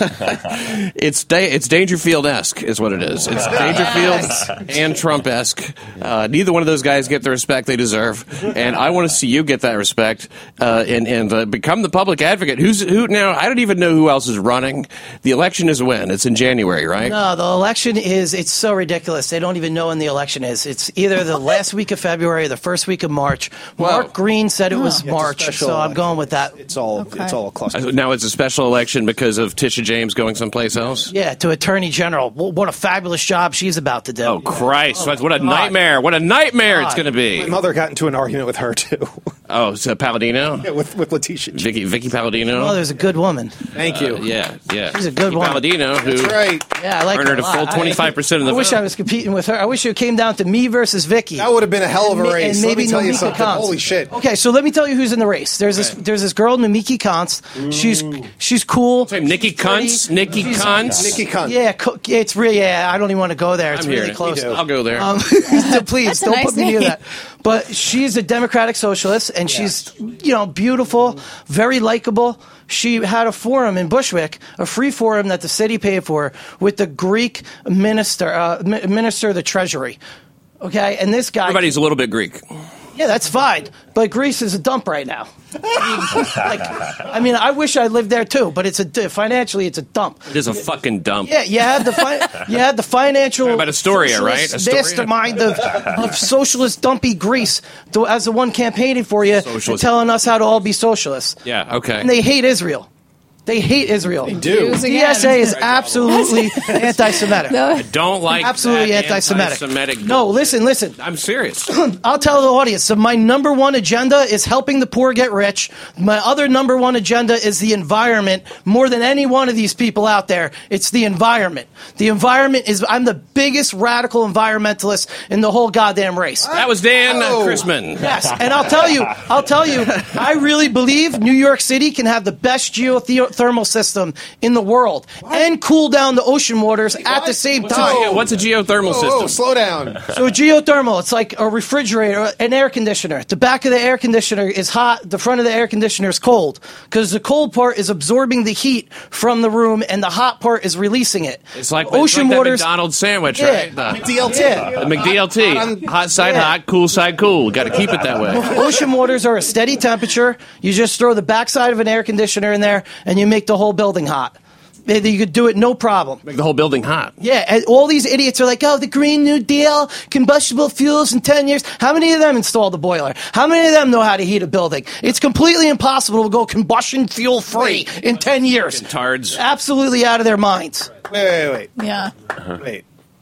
the it's da- it's Dangerfield-esque is what it is. It's Dangerfield and Trump-esque. Uh, neither one of those guys get the respect they deserve, and I want to see you get that respect uh, and and uh, become the public advocate. Who's who now? I don't even know who else is running. The election is when? It's in January, right? No, the election is, it's so ridiculous. They don't even know when the election is. It's either the last week of February or the first week of March. Mark Green said it was It's a March, special so I'm election. going with that. It's all. Okay. It's all a cluster. Uh, Now it's a special election because of Tisha James going someplace else. Yeah, to Attorney General. Wh- What a fabulous job she's about to do. Oh Christ! what a God. nightmare! What a nightmare it's God. going to be. My mother got into an argument with her too, Oh, so Palladino, with with Letitia. Vicky, Vicky Palladino. Oh, there's a good woman. Thank you. Uh, yeah, yeah. She's a good Vicky one. Palladino, who That's right. Yeah, I like earned her her a the full lot. twenty-five percent of the I wish vote. I was competing with her. I wish it came down to me versus Vicky. That would have been a hell of a And ma- race. and Let me maybe tell you Namika something. Kantz. Holy shit. Okay, so let me tell you who's in the race. There's this there's this girl, Namiki Kantz. She's she's cool. Name, Nikki She's pretty. Kuntz? Nikki She's- Kuntz? Nikki Cunt. Yeah, co- it's really. Yeah, I don't even want to go there. It's I'm really here. close. I'll go there. Um, so please That's a don't nice put me near name. that. But she's a democratic socialist, and she's you know beautiful, very likable. She had a forum in Bushwick, a free forum that the city paid for, with the Greek minister, uh, mi- minister of the Treasury. Okay, and this guy. Everybody's a little bit Greek. Yeah, that's fine. But Greece is a dump right now. I mean, like, I mean, I wish I lived there too, but it's a financially it's a dump. It is a fucking dump. Yeah, you had the fi- you had the financial About Astoria, right? socialist Astoria? mastermind of, of socialist dumpy Greece to, as the one campaigning for you and Socialist. telling us how to all be socialists. Yeah, okay. And they hate Israel. They hate Israel. They do. D S A is absolutely anti-Semitic. I don't like Absolutely that anti-Semitic. anti-Semitic. No, listen, listen. I'm serious. I'll tell the audience. So my number one agenda is helping the poor get rich. My other number one agenda is the environment. More than any one of these people out there, it's the environment. The environment is. I'm the biggest radical environmentalist in the whole goddamn race. That was Dan uh, Oh. Chrisman. Yes, and I'll tell you, I'll tell you, I really believe New York City can have the best geothermal system in the world and cool down the ocean waters at the same time. What's a geothermal Whoa, system? whoa, slow down. So geothermal, it's like a refrigerator, an air conditioner. The back of the air conditioner is hot. The front of the air conditioner is cold because the cold part is absorbing the heat from the room, and the hot part is releasing it. It's like, ocean it's like that waters. McDonald's sandwich, Yeah. right? The, D L T. Yeah. the McDLT. Hot side Yeah. hot, cool side cool. Got to keep it that way. Ocean waters are a steady temperature. You just throw the backside of an air conditioner in there, and you make the whole building hot. You could do it no problem. Make the whole building hot. Yeah, and all these idiots are like, oh, the Green New Deal, combustible fuels in ten years. How many of them installed the boiler? How many of them know how to heat a building? It's completely impossible to go combustion fuel free in ten years. Tards. Absolutely out of their minds. Wait, wait, Yeah. wait. Wait.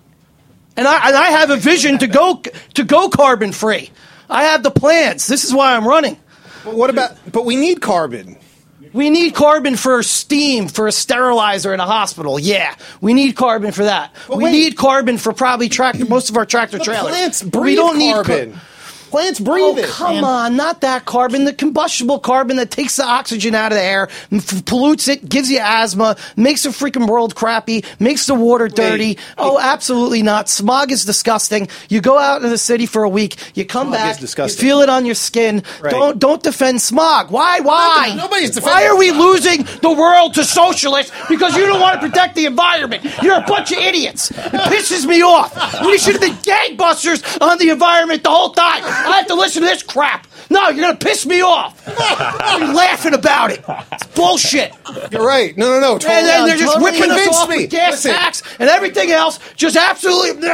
And I, and I have a vision to go to go carbon free. I have the plans. This is why I'm running. But what about? But we need carbon. We need carbon for steam, for a sterilizer in a hospital. Yeah, we need carbon for that. But we wait. need carbon for probably tractor, most of our tractor trailers. Plants But breathe we don't need carbon. Car- Plants breathe Oh, it. come on, not that carbon. The combustible carbon that takes the oxygen out of the air, f- pollutes it, gives you asthma, makes the freaking world crappy, makes the water dirty. Oh, absolutely not. Smog is disgusting. You go out into the city for a week, you come Smog is back, you disgusting. feel it on your skin. Right. Don't don't defend smog. Why? Why? Nobody's defending Why are we losing the world to socialists because you don't want to protect the environment? You're a bunch of idiots. It pisses me off. We should have been gangbusters on the environment the whole time. I have to listen to this crap. No, you're going to piss me off. You're laughing about it. It's bullshit. You're right. No, no, no. Totally. And then they're just Totally whipping us convinced off me. with gas Listen, tax and everything else. Just absolutely.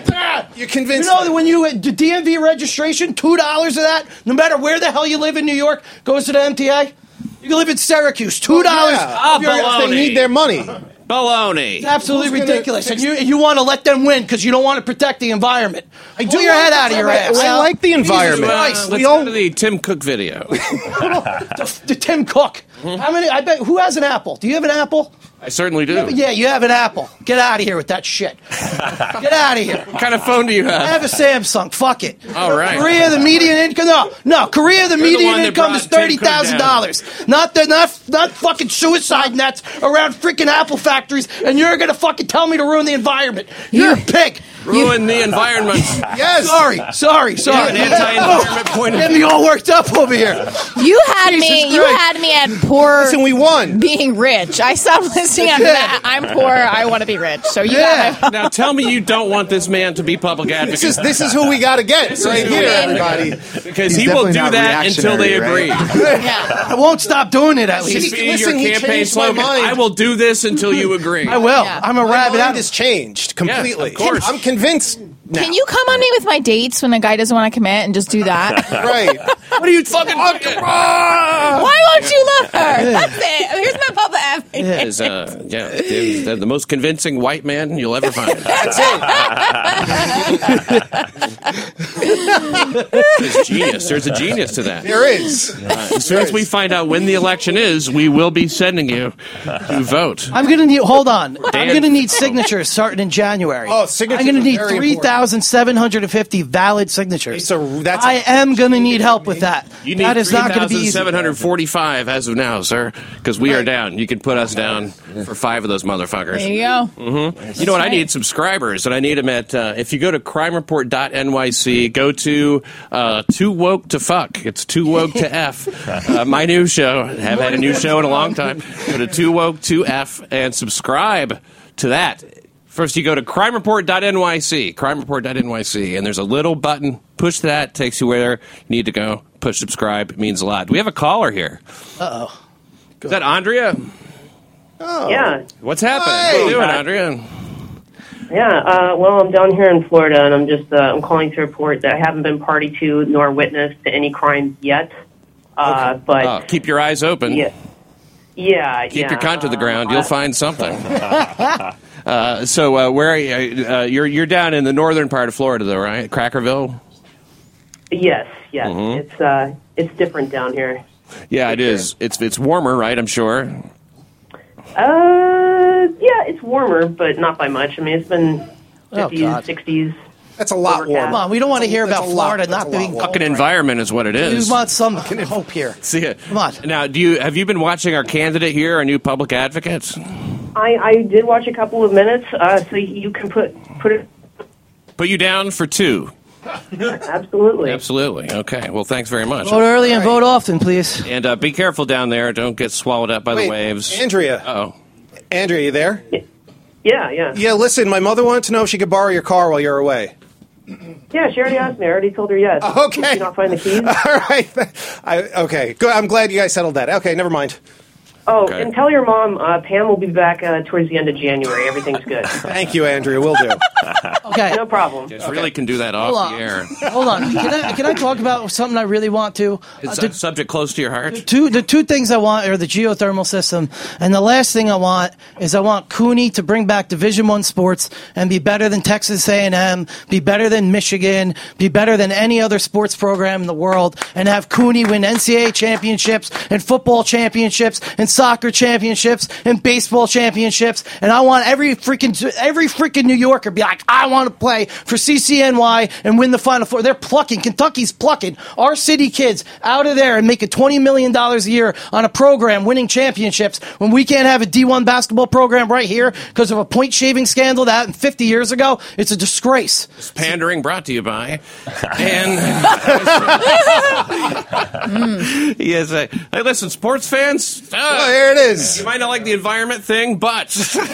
You convinced You know me. that when you uh, the D M V registration, two dollars of that, no matter where the hell you live in New York, goes to the M T A. You can live in Syracuse, two dollars. Yeah. Oh, baloney. They need their money. Baloney. It's absolutely Who's gonna ridiculous, fix- and you you want to let them win because you don't want to protect the environment. I Pull your head out of your ass. I like the environment. Uh, Christ. let's We go all- to the Tim Cook video. the, the Tim Cook. How many? I bet. Who has an Apple? Do you have an Apple? I certainly do. Yeah, you have an Apple. Get out of here with that shit. Get out of here. What kind of phone do you I have? have a Samsung. Fuck it. All right. Korea, the median income. No, no. Korea, the the median one that income is brought Tim thirty Cook thousand dollars. Not the not not fucking suicide nets around freaking Apple factories, and you're gonna fucking tell me to ruin the environment. You're a pig. Ruin the environment. Yes. Sorry, sorry, sorry. An anti-environment point of Get view. me all worked up over here. You had Jesus me. You Christ. had me at poor. Listen, we won. Being rich. I stopped listening after that. I'm poor. I want to be rich. So you Yeah. got my. Now tell me you don't want this man to be public advocate. This is this is who we got to get right who here, we gotta everybody. because He's he will definitely do not that until they reactionary, agree. right? Yeah. I won't stop doing it. At Should least be Listen, your he campaign changed my slogan. mind. I will do this until you agree. I will. Yeah. I'm a My rabbit. mind out has changed completely. of course. I'm convinced now. Can you come on me with my dates when a guy doesn't want to commit and just do that? Right. What are you fucking doing? Why won't you love her? That's it. Here's my public advocate. Is, uh, yeah, is the, the most convincing white man you'll ever find. That's it. There's genius. There's a genius to that. There is. Uh, as soon as we find out when the election is, we will be sending you to vote. I'm gonna need. Hold on. I'm Dan- gonna need signatures starting in January. Oh, signatures I'm gonna are need very three thousand seven hundred and fifty valid signatures. So that's I am gonna need help with that. You need that is not gonna be easy. seven hundred forty-five as of now, sir, because we are down. You can put us down for five of those motherfuckers. There you go. Mm-hmm. You know what? I need subscribers, and I need them at. Uh, if you go to crime report dot N Y C, go to uh, Too Woke to Fuck. It's Too Woke to F. Uh, my new show. I haven't had a new show in a long time. Go to Too Woke to F and subscribe to that. First, you go to crime report dot N Y C, crime report dot N Y C, and there's a little button. Push that, takes you where you need to go. Push subscribe. It means a lot. We have a caller here. Uh oh. Is that Andrea? Yeah, What's happening? Hi. What are you doing, Andrea? yeah. Uh, well, I'm down here in Florida, and I'm just uh, I'm calling to report that I haven't been party to nor witness to any crimes yet. Uh, But Oh, keep your eyes open. yeah, yeah, Keep yeah. your cunt to the ground. Uh, You'll find something. uh, so, uh, where are you? Uh, you're you're down in the northern part of Florida, though, right? Crackerville. Yes, yes. Mhm. It's uh, it's different down here. Yeah, it is. It's it's warmer, right? I'm sure. Uh, yeah, it's warmer, but not by much. I mean, it's been Oh, fifties, God. sixties. That's a lot Overcast. warmer. Come on, we don't want to hear That's about a lot- Florida that's not a lot being. warmer. Fucking environment is what it We is. want some hope here. See it. Come on. Now, do you have you been watching our candidate here, our new public advocate? I, I did watch a couple of minutes, uh, so you can put put it Put you down for two. absolutely. Absolutely. Okay. Well, thanks very much. Vote early and vote often, please. And uh, be careful down there. Don't get swallowed up by Wait, the waves. Andrea. Oh. Andrea, you there? Yeah, yeah, Yeah, listen, my mother wanted to know if she could borrow your car while you're away. yeah. She already asked me. I already told her yes. Okay. Did you not find the keys? All right. I, okay, good. I'm glad you guys settled that. Okay, never mind. Oh, Okay. and tell your mom uh, Pam will be back uh, towards the end of January. Everything's good. Thank you, Andrea. Will do. Okay. No problem. Just really can do that Hold off on. the air. Hold on. Can I, can I talk about something I really want to? Is Uh, that the, subject close to your heart? two, the two things I want are the geothermal system, and the last thing I want is I want Cooney to bring back Division One sports and be better than Texas A and M, be better than Michigan, be better than any other sports program in the world, and have Cooney win N C double A championships and football championships and soccer championships and baseball championships, and I want every freaking every freaking New Yorker be like, I want to play for C C N Y and win the Final Four. They're plucking. Kentucky's plucking our city kids out of there and making twenty million dollars a year on a program winning championships when we can't have a D one basketball program right here because of a point shaving scandal that happened fifty years ago. It's a disgrace. This pandering brought to you by. And mm. yes, uh, hey, listen, sports fans. Uh, oh, here it is. You might not like the environment thing, but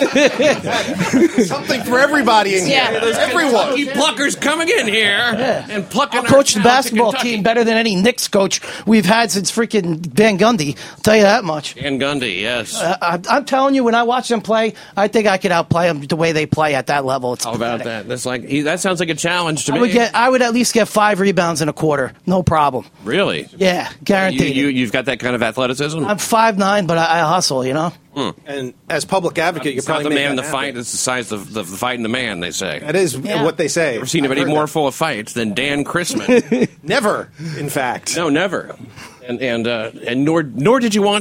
something for everybody in yeah. here. There's everyone. Keep pluckers coming in here yeah. and plucking. I'll coach the basketball team better than any Knicks coach we've had since freaking Van Gundy. I'll tell you that much. Van Gundy, yes. Uh, I, I'm telling you, when I watch them play, I think I could outplay them the way they play at that level. It's How about that? That's like that sounds like a challenge to I me. would get. I would at least get five rebounds in a quarter, no problem. Really? Yeah, guaranteed. You, you you've got that kind of athleticism. I'm five nine, but I, I hustle. You know. Hmm. And as public advocate, you it's not probably the make man in that the happen. fight. It's the size of the, the fight in the man. They say that is yeah. what they say. Never seen I've anybody heard more that. full of fight than Dan Chrisman. Never, in fact. No, never. And and uh, and nor nor did you want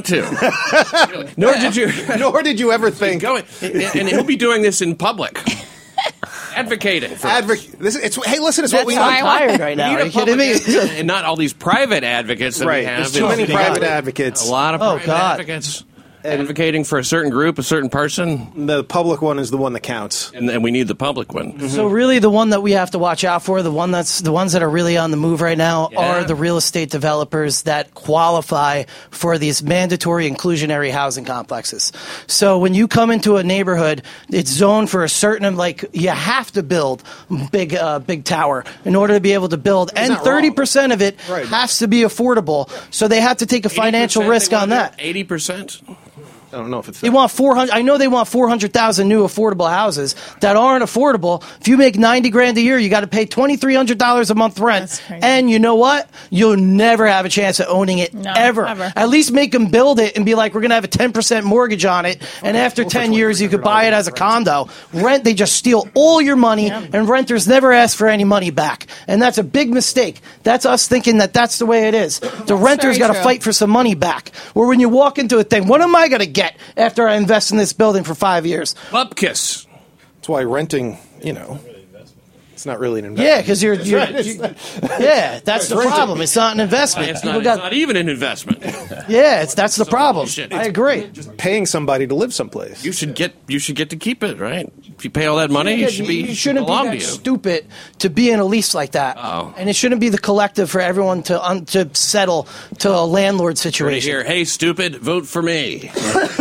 to. Nor did you. Nor did you ever think. Going, and, and he'll be doing this in public. Advocating for Advoc- this, it's, hey, listen, it's That's what we why I'm I tired right now. We Are need you a kidding public me? and not all these private advocates that Right. we have. There's too many It's- private advocates. A lot of Oh, private God. advocates advocating for a certain group, a certain person, The public one is the one that counts. and, and we need the public one. So really, the one that we have to watch out for, the one that's the ones that are really on the move right now, Yeah. are the real estate developers that qualify for these mandatory inclusionary housing complexes. So when you come into a neighborhood, it's zoned for a certain like you have to build big uh, big tower in order to be able to build, and not thirty wrong. percent of it Right. has to be affordable. So they have to take a financial risk on that. Eighty percent. I don't know if it's They want four hundred. I know they want four hundred thousand new affordable houses that aren't affordable. If you make ninety grand a year, you got to pay twenty three hundred dollars a month rent. That's crazy. And you know what? You'll never have a chance at owning it No, ever. ever. At least make them build it and be like, we're going to have a ten percent mortgage on it, and after ten years, you could buy it as a condo. Rent, they just steal all your money, and renters never ask for any money back. And that's a big mistake. That's us thinking that that's the way it is. The renters very got to true. fight for some money back. Or when you walk into a thing, what am I going to get after I invest in this building for five years? Bupkis. That's why renting, you know, it's not really an Yeah, investment. because you're, you're, you yeah, that's the problem. It's not an investment. It's People not, got- it's not even an investment. yeah, it's that's the problem. bullshit. I agree. Paying somebody to live someplace. You should get you should get to keep it, right? If you pay all that money, Yeah, you should be you shouldn't be belong that to you. stupid to be in a lease like that. Oh. And it shouldn't be the collective for everyone to un, to settle to a landlord Right situation. here, hey stupid, vote for me.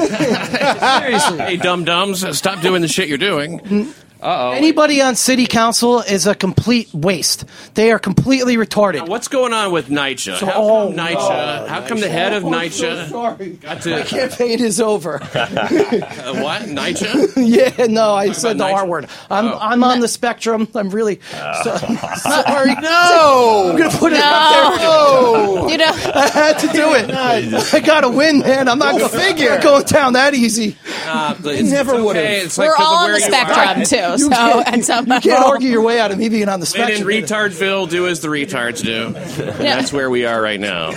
Seriously. Hey dum dums, stop doing the shit you're doing. Uh oh. Anybody on city council is a complete waste. They are completely retarded. What's going on with NYCHA? How oh, come NYCHA? How come the head of NYCHA Sorry. got to Campaign is over. uh, what? NYCHA? Yeah, no, I said the about R night- word. I'm Oh. I'm on the spectrum. I'm really so, sorry. No! I'm gonna put it up there. No! You know, I had to do it. I gotta win, man. I'm not Go going, figure. not going down that easy. Uh, it's, Never it's would've. okay. It's like we're 'cause of all on where the you are. spectrum too. So at some You can't level- argue your way out of me being on the When in spectrum. Retardville, do as the retards do. And that's where we are right now.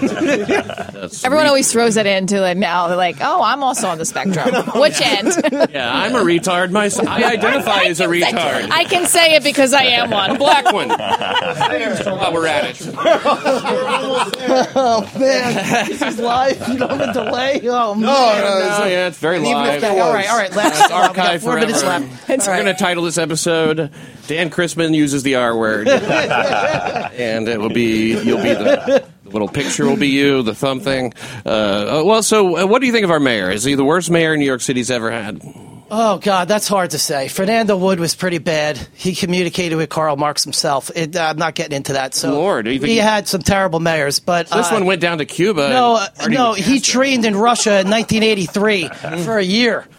That's Everyone re- always throws it into it now. They're like, "Oh, I'm also on the spectrum. Which end?" Yeah, I'm a retard myself. I identify as a retard. I can say it because I am one. Black one. While we're at it. Oh man, this is live. You don't have a delay. Oh man. No, no, Oh, yeah, it's very even if live. there Okay, all right, all right. Last It's we got archived four forever. minutes left. We're All right. going to title this episode Dan Chrisman uses the R word. And it will be, you'll be the, the little picture will be you, the thumb thing. Uh, well, so uh, what do you think of our mayor? Is he the worst mayor New York City's ever had? Oh God, that's hard to say. Fernando Wood was pretty bad. He communicated with Karl Marx himself. It, uh, I'm not getting into that. So Lord, do you think he he- had some terrible mayors, but This uh, one went down to Cuba. No, and uh, partied no, with he Castro. trained in Russia in nineteen eighty-three for a year.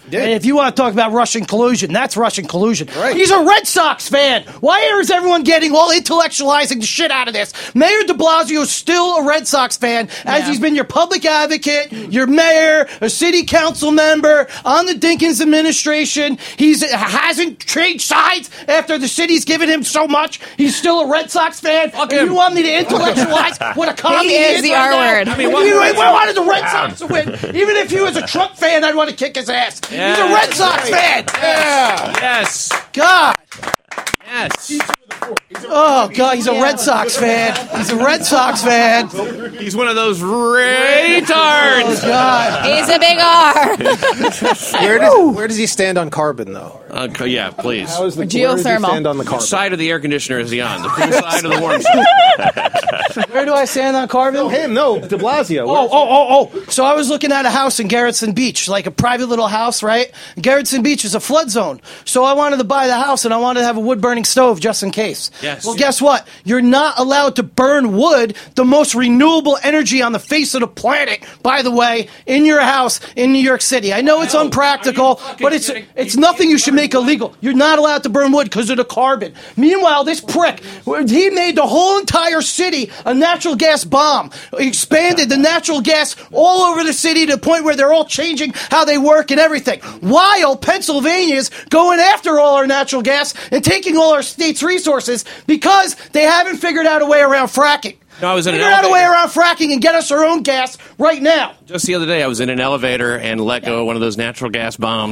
And if you want to talk about Russian collusion, that's Russian collusion. Right. He's a Red Sox fan. Why is everyone getting all intellectualizing the shit out of this? Mayor de Blasio is still a Red Sox fan, as Yeah. he's been your public advocate, your mayor, a city council member, on the Dinkins administration. He's hasn't changed sides after the city's given him so much. He's still a Red Sox fan. And you want me to intellectualize what a commie He is the right R now? word. I mean, what, you, I wanted the Red Sox to win. Even if he was a Trump fan, I'd want to kick his ass. He's a Red Sox fan. Yeah. Yes. God. Yes. Oh, God, he's a Red Sox fan. He's a Red Sox fan. He's one of those retards. Oh, God. He's a big R. Where does, where does he stand on carbon, though? Uh, yeah, please. How is the, Geothermal. Where does he stand on the Which carbon? side of the air conditioner is he on? The cool side or the warm side? Where do I stand on carbon? No, him, no, de Blasio. Oh, oh, oh, oh. So I was looking at a house in Garrettson Beach, like a private little house, right? Garrettson Beach is a flood zone. So I wanted to buy the house, and I wanted to have a wood-burning stove just in case. Yes. Well, guess what? You're not allowed to burn wood, the most renewable energy on the face of the planet, by the way, in your house in New York City. I know it's No. unpractical, Are you fucking but it's kidding? it's nothing you should make illegal. You're not allowed to burn wood because of the carbon. Meanwhile, this prick, he made the whole entire city a natural gas bomb. He expanded the natural gas all over the city to the point where they're all changing how they work and everything. While Pennsylvania's going after all our natural gas and taking all our state's resources because they haven't figured out a way around fracking. No, I was in an Figure out a way elevator. around fracking and get us our own gas right now. Just the other day, I was in an elevator and let go of one of those natural gas bombs.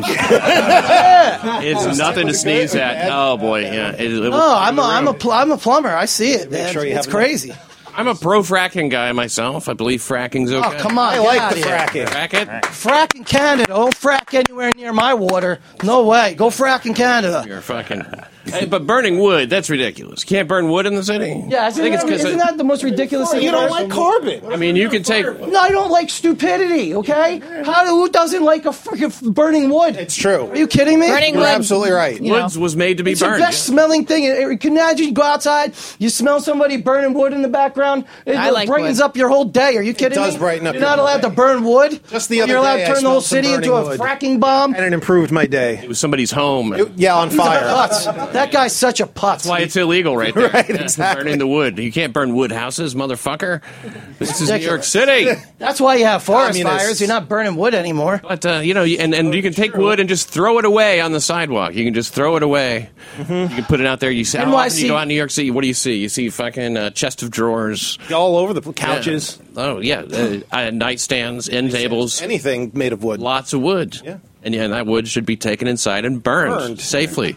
It's nothing to sneeze at. Oh boy, yeah. It, it Oh, I'm a, I'm a, pl- I'm a plumber. I see it, man. sure you It's have crazy. I'm a pro fracking guy myself. I believe fracking's okay. Oh, come on. I get like outta the here. fracking. Frack it. Frack in Canada. Don't frack anywhere near my water. No way. Go frack in Canada. You're fucking. Hey, but burning wood, that's ridiculous. You can't burn wood in the city? Yeah, I isn't, think it's that, 'cause isn't it- that the most ridiculous thing? You don't ever? like carbon. I mean, you can take. No, I don't like stupidity, okay? How do, who doesn't like a freaking burning wood? It's true. Are you kidding me? Burning You're wood. absolutely right. You know. Woods was made to be It's the burned. best smelling thing. It- it- Can you imagine you go outside, you smell somebody burning wood in the background? It I like brightens wood. up your whole day. Are you kidding does me? brighten up You're your not whole allowed day. to burn wood? Just the other You're allowed day, to I turn the whole smelled some city into a burning wood. fracking bomb? And it improved my day. It was somebody's home. It- yeah, on fire. Putz. That guy's such a putz. That's why it's illegal right there. Right, Yeah, exactly. Burning the wood. You can't burn wood houses, motherfucker. This is New York ridiculous. City. That's why you have forest Communists. fires. You're not burning wood anymore. But, uh, you know, you- and, and you can take wood and just throw it away on the sidewalk. You can just throw it away. You can put it out there. You see, how N Y often C you go out in New York City, what do you see? You see fucking uh, chest of drawers. All over the couches. Yeah. Oh, yeah. Uh, uh, nightstands, end tables. Anything made of wood. Lots of wood. Yeah. And yeah, that wood should be taken inside and burned, Burned. safely.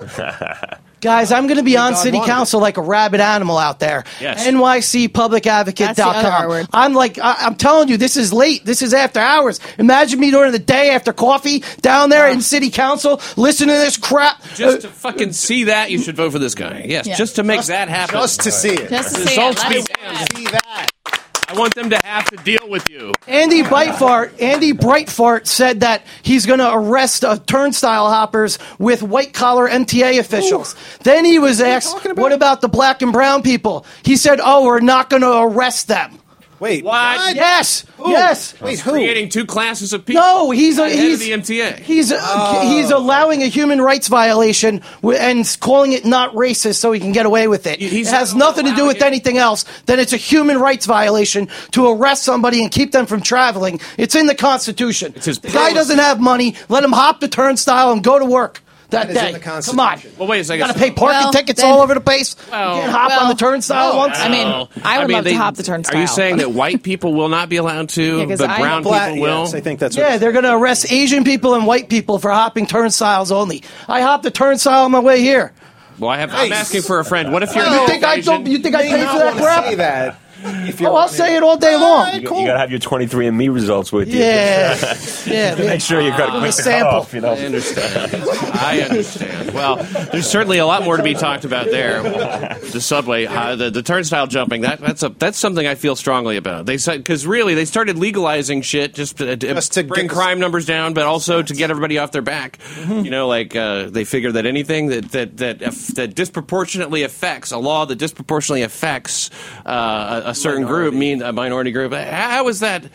Guys, I'm going to be on God city wanted council like a rabid animal out there. Yes. N Y C public advocate dot That's the other R com. word. I'm like, I, I'm telling you, this is late. This is after hours. Imagine me during the day after coffee down there in city council listening to this crap. Just to fucking see that, you should vote for this guy. Yes, Yeah. just to make that happen. Just to see it. Just to say Results it. be Let's- damned. See that. I want them to have to deal with you. Andy Brightfart, Andy Brightfart said that he's going to arrest uh, turnstile hoppers with white collar M T A officials. Then he was asked, talking about? "What about the black and brown people?" He said, "Oh, we're not going to arrest them." Wait. What? Yes, yes. Wait, who? Creating two classes of people. No, he's a, Head of he's the M T A. He's uh, he's allowing a human rights violation wi- and calling it not racist so he can get away with it. He's it has not nothing to do allowing with it. anything else. Then it's a human rights violation to arrest somebody and keep them from traveling. It's in the Constitution. It's his the guy pro- doesn't have money. Let him hop the turnstile and go to work that That is in day. the Come on. Constitution. Well, wait a second. Got to pay parking Well, tickets then- all over the place. Well- you can't hop well, on the turnstile no, once. I mean, Oh. I would love to hop the Are turnstile. you saying that white people will not be allowed to, Yeah, 'cause but I- brown Black, people will? yes, I think that's Yeah, what they're going to arrest Asian people and white people for hopping turnstiles only. I hopped the turnstile on my way here. Well, I have, I'm Nice. asking for a friend. What if you're You half think I Asian? don't? You think I May paid not for that wanna crap? say that. If you're Oh, I'll say it all day long. You, you gotta have your twenty-three and me results with you. Yeah, yeah. To make sure you got I'm a a sample. off, you know. I understand. I understand. Well, there's certainly a lot more to be talked about there. The subway, uh, the, the turnstile jumping. That, that's a that's something I feel strongly about. They said because really they started legalizing shit just to, to Just to bring get- crime numbers down, but also to get everybody off their back. You know, like uh, they figure that anything that that that that disproportionately affects a law that disproportionately affects uh, a, a certain group, mean a minority group. How is that?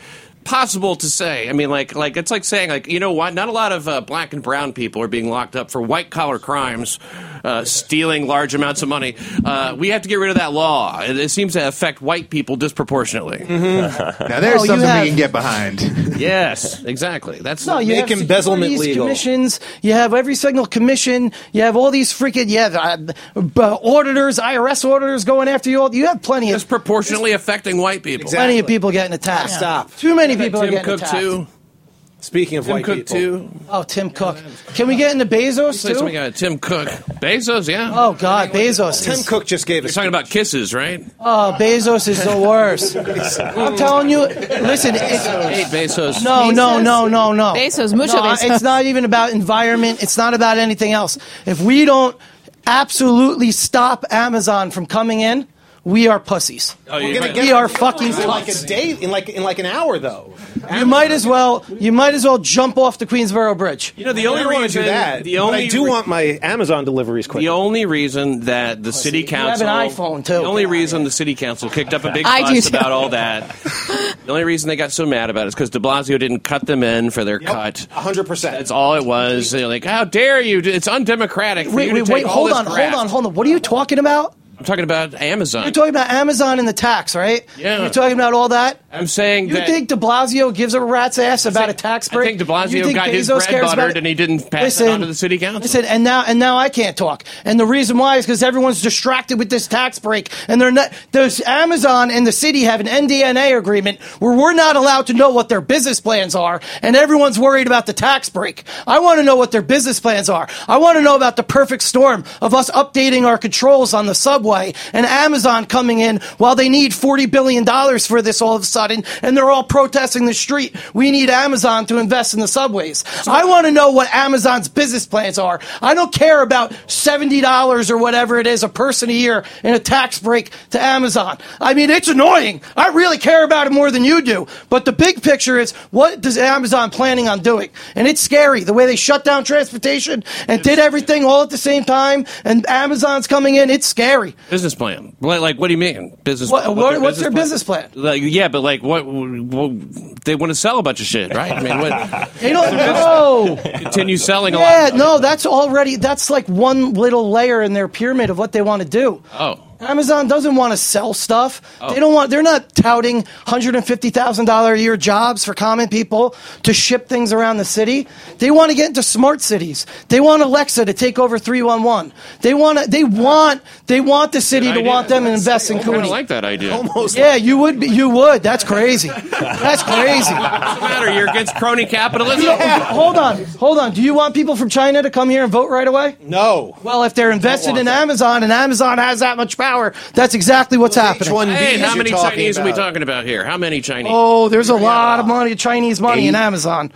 possible to say. I mean, like, like it's like saying, like, you know what? Not a lot of uh, black and brown people are being locked up for white collar crimes, uh, stealing large amounts of money. Uh, we have to get rid of that law. It, it seems to affect white people disproportionately. Mm-hmm. Now there's Oh, you something have- we can get behind. Yes, exactly. That's No, you Make have embezzlement securities legal. commissions. You have every single commission. You have all these freaking yeah, uh, uh, auditors, I R S auditors going after you. All you have plenty of disproportionately affecting white people. plenty of people getting attacked. Stop. Too many people are Tim getting Cook attacked. too. Speaking of Tim white Cook people. too. Oh, Tim Cook. Can we get into Bezos So too? we got Tim Cook, Bezos. Yeah. Oh God, Bezos. Tim is- Cook just gave You're us talking about kisses, right? Oh, Bezos is the worst. I'm telling you. Listen, it's, Hey, Bezos. no, no, no, no, no. Bezos, mucho no, Bezos. It's not even about environment. It's not about anything else. If we don't absolutely stop Amazon from coming in, we are pussies. Oh, you We're gonna might- get We are fucking in like a pussies. day, in like in like an hour though. You might as well. You might as well jump off the Queensboro Bridge. You know, the I only don't want to reason do that. the but only I do re- want my Amazon deliveries quick. the only reason that the city You have council an iPhone, too. the only reason the city council kicked up a big I do fuss too. about all that. The only reason they got so mad about it is because De Blasio didn't cut them in for their cut. A hundred percent. That's all it was. They're like, how dare you? It's undemocratic. For Wait, you to wait, take wait. all Hold this on, graft. hold on, hold on. What are you talking about? I'm talking about Amazon. You're talking about Amazon and the tax, right? Yeah. You're talking about all that. I'm saying You that think De Blasio gives a rat's ass about a tax break? I think De Blasio You think got his Bezos bread cares about buttered it? and he didn't pass Listen, it on to the city council. Listen, and now and now I can't talk. And the reason why is because everyone's distracted with this tax break, and they're not. There's Amazon and the city have an N D N A agreement where we're not allowed to know what their business plans are, and everyone's worried about the tax break. I want to know what their business plans are. I want to know about the perfect storm of us updating our controls on the subway and Amazon coming in while they need forty billion dollars for this all of a sudden, and they're all protesting the street. We need Amazon to invest in the subways. I want to know what Amazon's business plans are. I don't care about seventy dollars or whatever it is a person a year in a tax break to Amazon. I mean, it's annoying. I really care about it more than you do. But the big picture is, what does Amazon planning on doing? And it's scary, the way they shut down transportation and did everything all at the same time, and Amazon's coming in. It's scary. Business plan. Like, like, what do you mean? Business. What- what- what's their plan? business plan? Like, yeah, but like, what, what? They want to sell a bunch of shit, right? I mean, what? They don't know. Continue selling a Yeah, lot. no, that's already, that's like one little layer in their pyramid of what they want to do. Oh. Amazon doesn't want to sell stuff. Oh. They don't want. They're not touting one hundred fifty thousand dollars a year jobs for common people to ship things around the city. They want to get into smart cities. They want Alexa to take over three one one. They want. To, they want. They want the city to idea. want them and invest in I kind of Cooney. like that idea. Almost. Yeah, you would. Be, you would. That's crazy. That's crazy. What's the matter? You're against crony capitalism? Yeah, hold on, hold on. Do you want people from China to come here and vote right away? No. Well, if they're invested in Amazon and Amazon has that much power, that's exactly what's happening. H one Bs Hey, how you're many talking Chinese are we about. talking about here? How many Chinese? Oh, there's a lot of money, Chinese money in Amazon.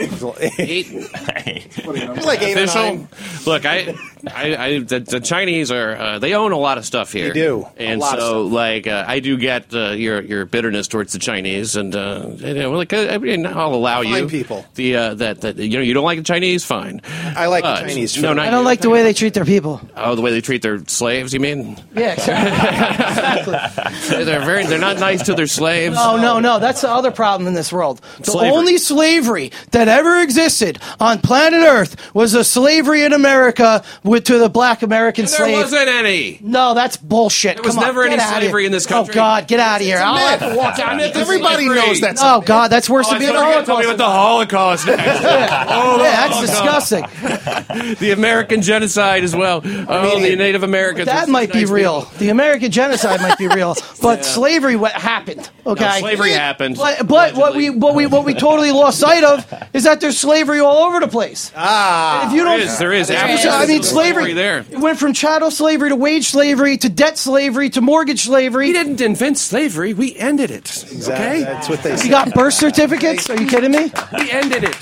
Eight. It's like eight or Official. nine. Look, I, I, I the, the Chinese are uh, they own a lot of stuff here. They do. A and lot of so stuff. like uh, I do get uh, your your bitterness towards the Chinese, and uh, you know, like I, I mean, I'll allow Fine you people. the uh, that that you know you don't like the Chinese, fine. I like the Uh, Chinese. No, too. not I don't you. like the way they treat their people. Oh, the way they treat their slaves. You mean Yeah, exactly. they're very they're not nice to their slaves. No, no, no. That's the other problem in this world. The Slavery. only slavery that ever existed on planet Earth was a slavery in America with to the black American There slave. wasn't any. No, that's bullshit. There was Come on, never get any outta slavery here. in this country. Oh God, get out of here! I'll have myth. to walk out. Myth is Everybody slavery. knows that's Oh God, that's worse Oh, than I being thought a you were going to tell me Holocaust. about the Holocaust next. Oh, the Yeah, that's Holocaust. disgusting. The American genocide as well. Oh, the Native Americans. That are might be nice real. people. The American genocide might be real, but slavery what happened? Okay, No, slavery happened. But, but what we what we what we totally lost sight of is that there's slavery all over the place. Ah. And if you don't, There is, there is. There Absolutely. is. I mean, Slavery slavery there. It went from chattel slavery to wage slavery to debt slavery to mortgage slavery. We didn't invent slavery. We ended it. Exactly. Okay? That's what they say. You got birth certificates? Are you kidding me? We ended it.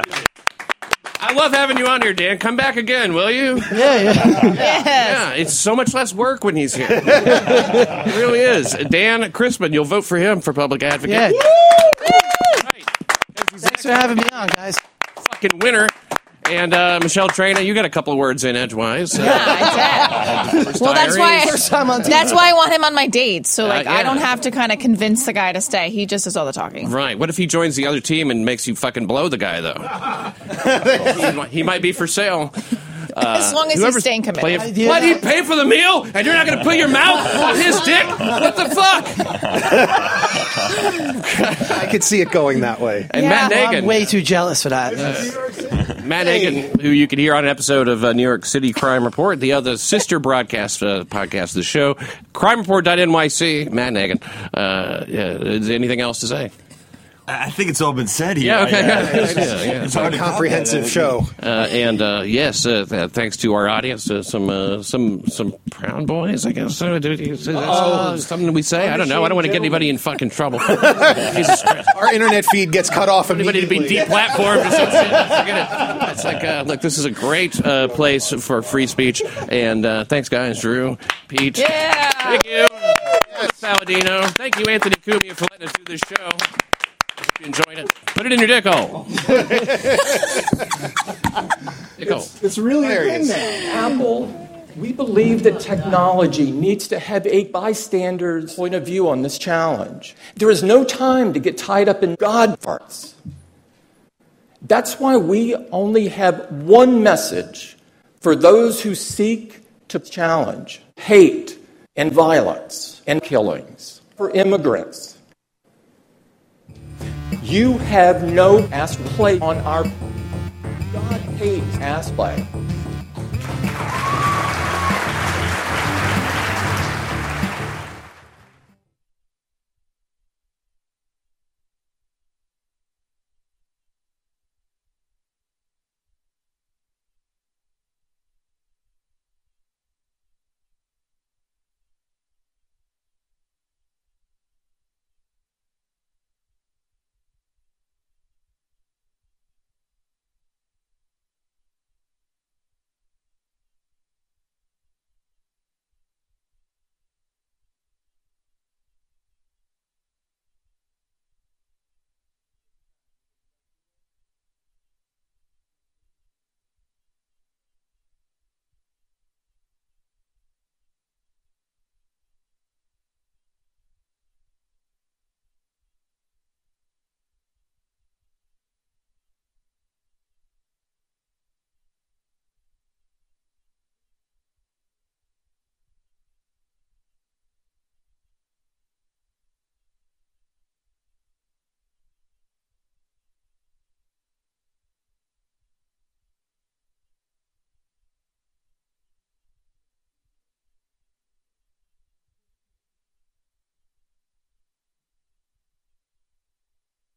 I love having you on here, Dan. Come back again, will you? Yeah, yeah. Yeah, it's so much less work when he's here. It really is. Dan Crispin, you'll vote for him for public advocate. yeah. Right. Thanks for having me on, guys. Fucking winner. And uh, Michelle Traina, you got a couple of words in edgewise. Uh, Yeah, I did. First Well, that's Diaries. why. First time on T V. That's why I want him on my dates. So like, Uh, yeah. I don't have to kind of convince the guy to stay. He just does all the talking. Right. What if he joins the other team and makes you fucking blow the guy, though? he, might, he might be for sale. as long as he's staying committed. Play it- Why do you pay for the meal and you're not going to put your mouth on his dick? What the fuck? I could see it going that way. And Yeah. Matt Well, Nagan. I'm way too jealous for that. Matt Nagan, who you could hear on an episode of uh, New York City Crime Report, the other sister broadcast uh, podcast of the show, crime report dot N Y C. Matt Nagan. Uh, yeah, is there anything else to say? I think it's all been said here. Yeah, okay. I- I- Yeah, yeah. It's a comprehensive show. Uh, and uh, yes, uh, th- thanks to our audience, uh, some uh, some some Proud Boys, I guess. Uh, do- is that Oh. something we say? I don't know. I don't want to get anybody in fucking trouble. Jesus Christ. Our internet feed gets cut off Anybody to be immediately. deplatformed or some shit. Forget it. It's like, uh, look, this is a great uh, place for free speech. And uh, thanks, guys. Drew, Pete. Yeah. Thank you. Paladino. Thank you, Anthony Cumia, for letting us do this show. Hope you enjoyed it. Put it in your dick hole. Dick hole. It's really a thing now. Apple, we believe that technology needs to have a bystander's point of view on this challenge. There is no time to get tied up in God farts. That's why we only have one message for those who seek to challenge hate and violence and killings for immigrants. You have no ass play on our God hates ass play.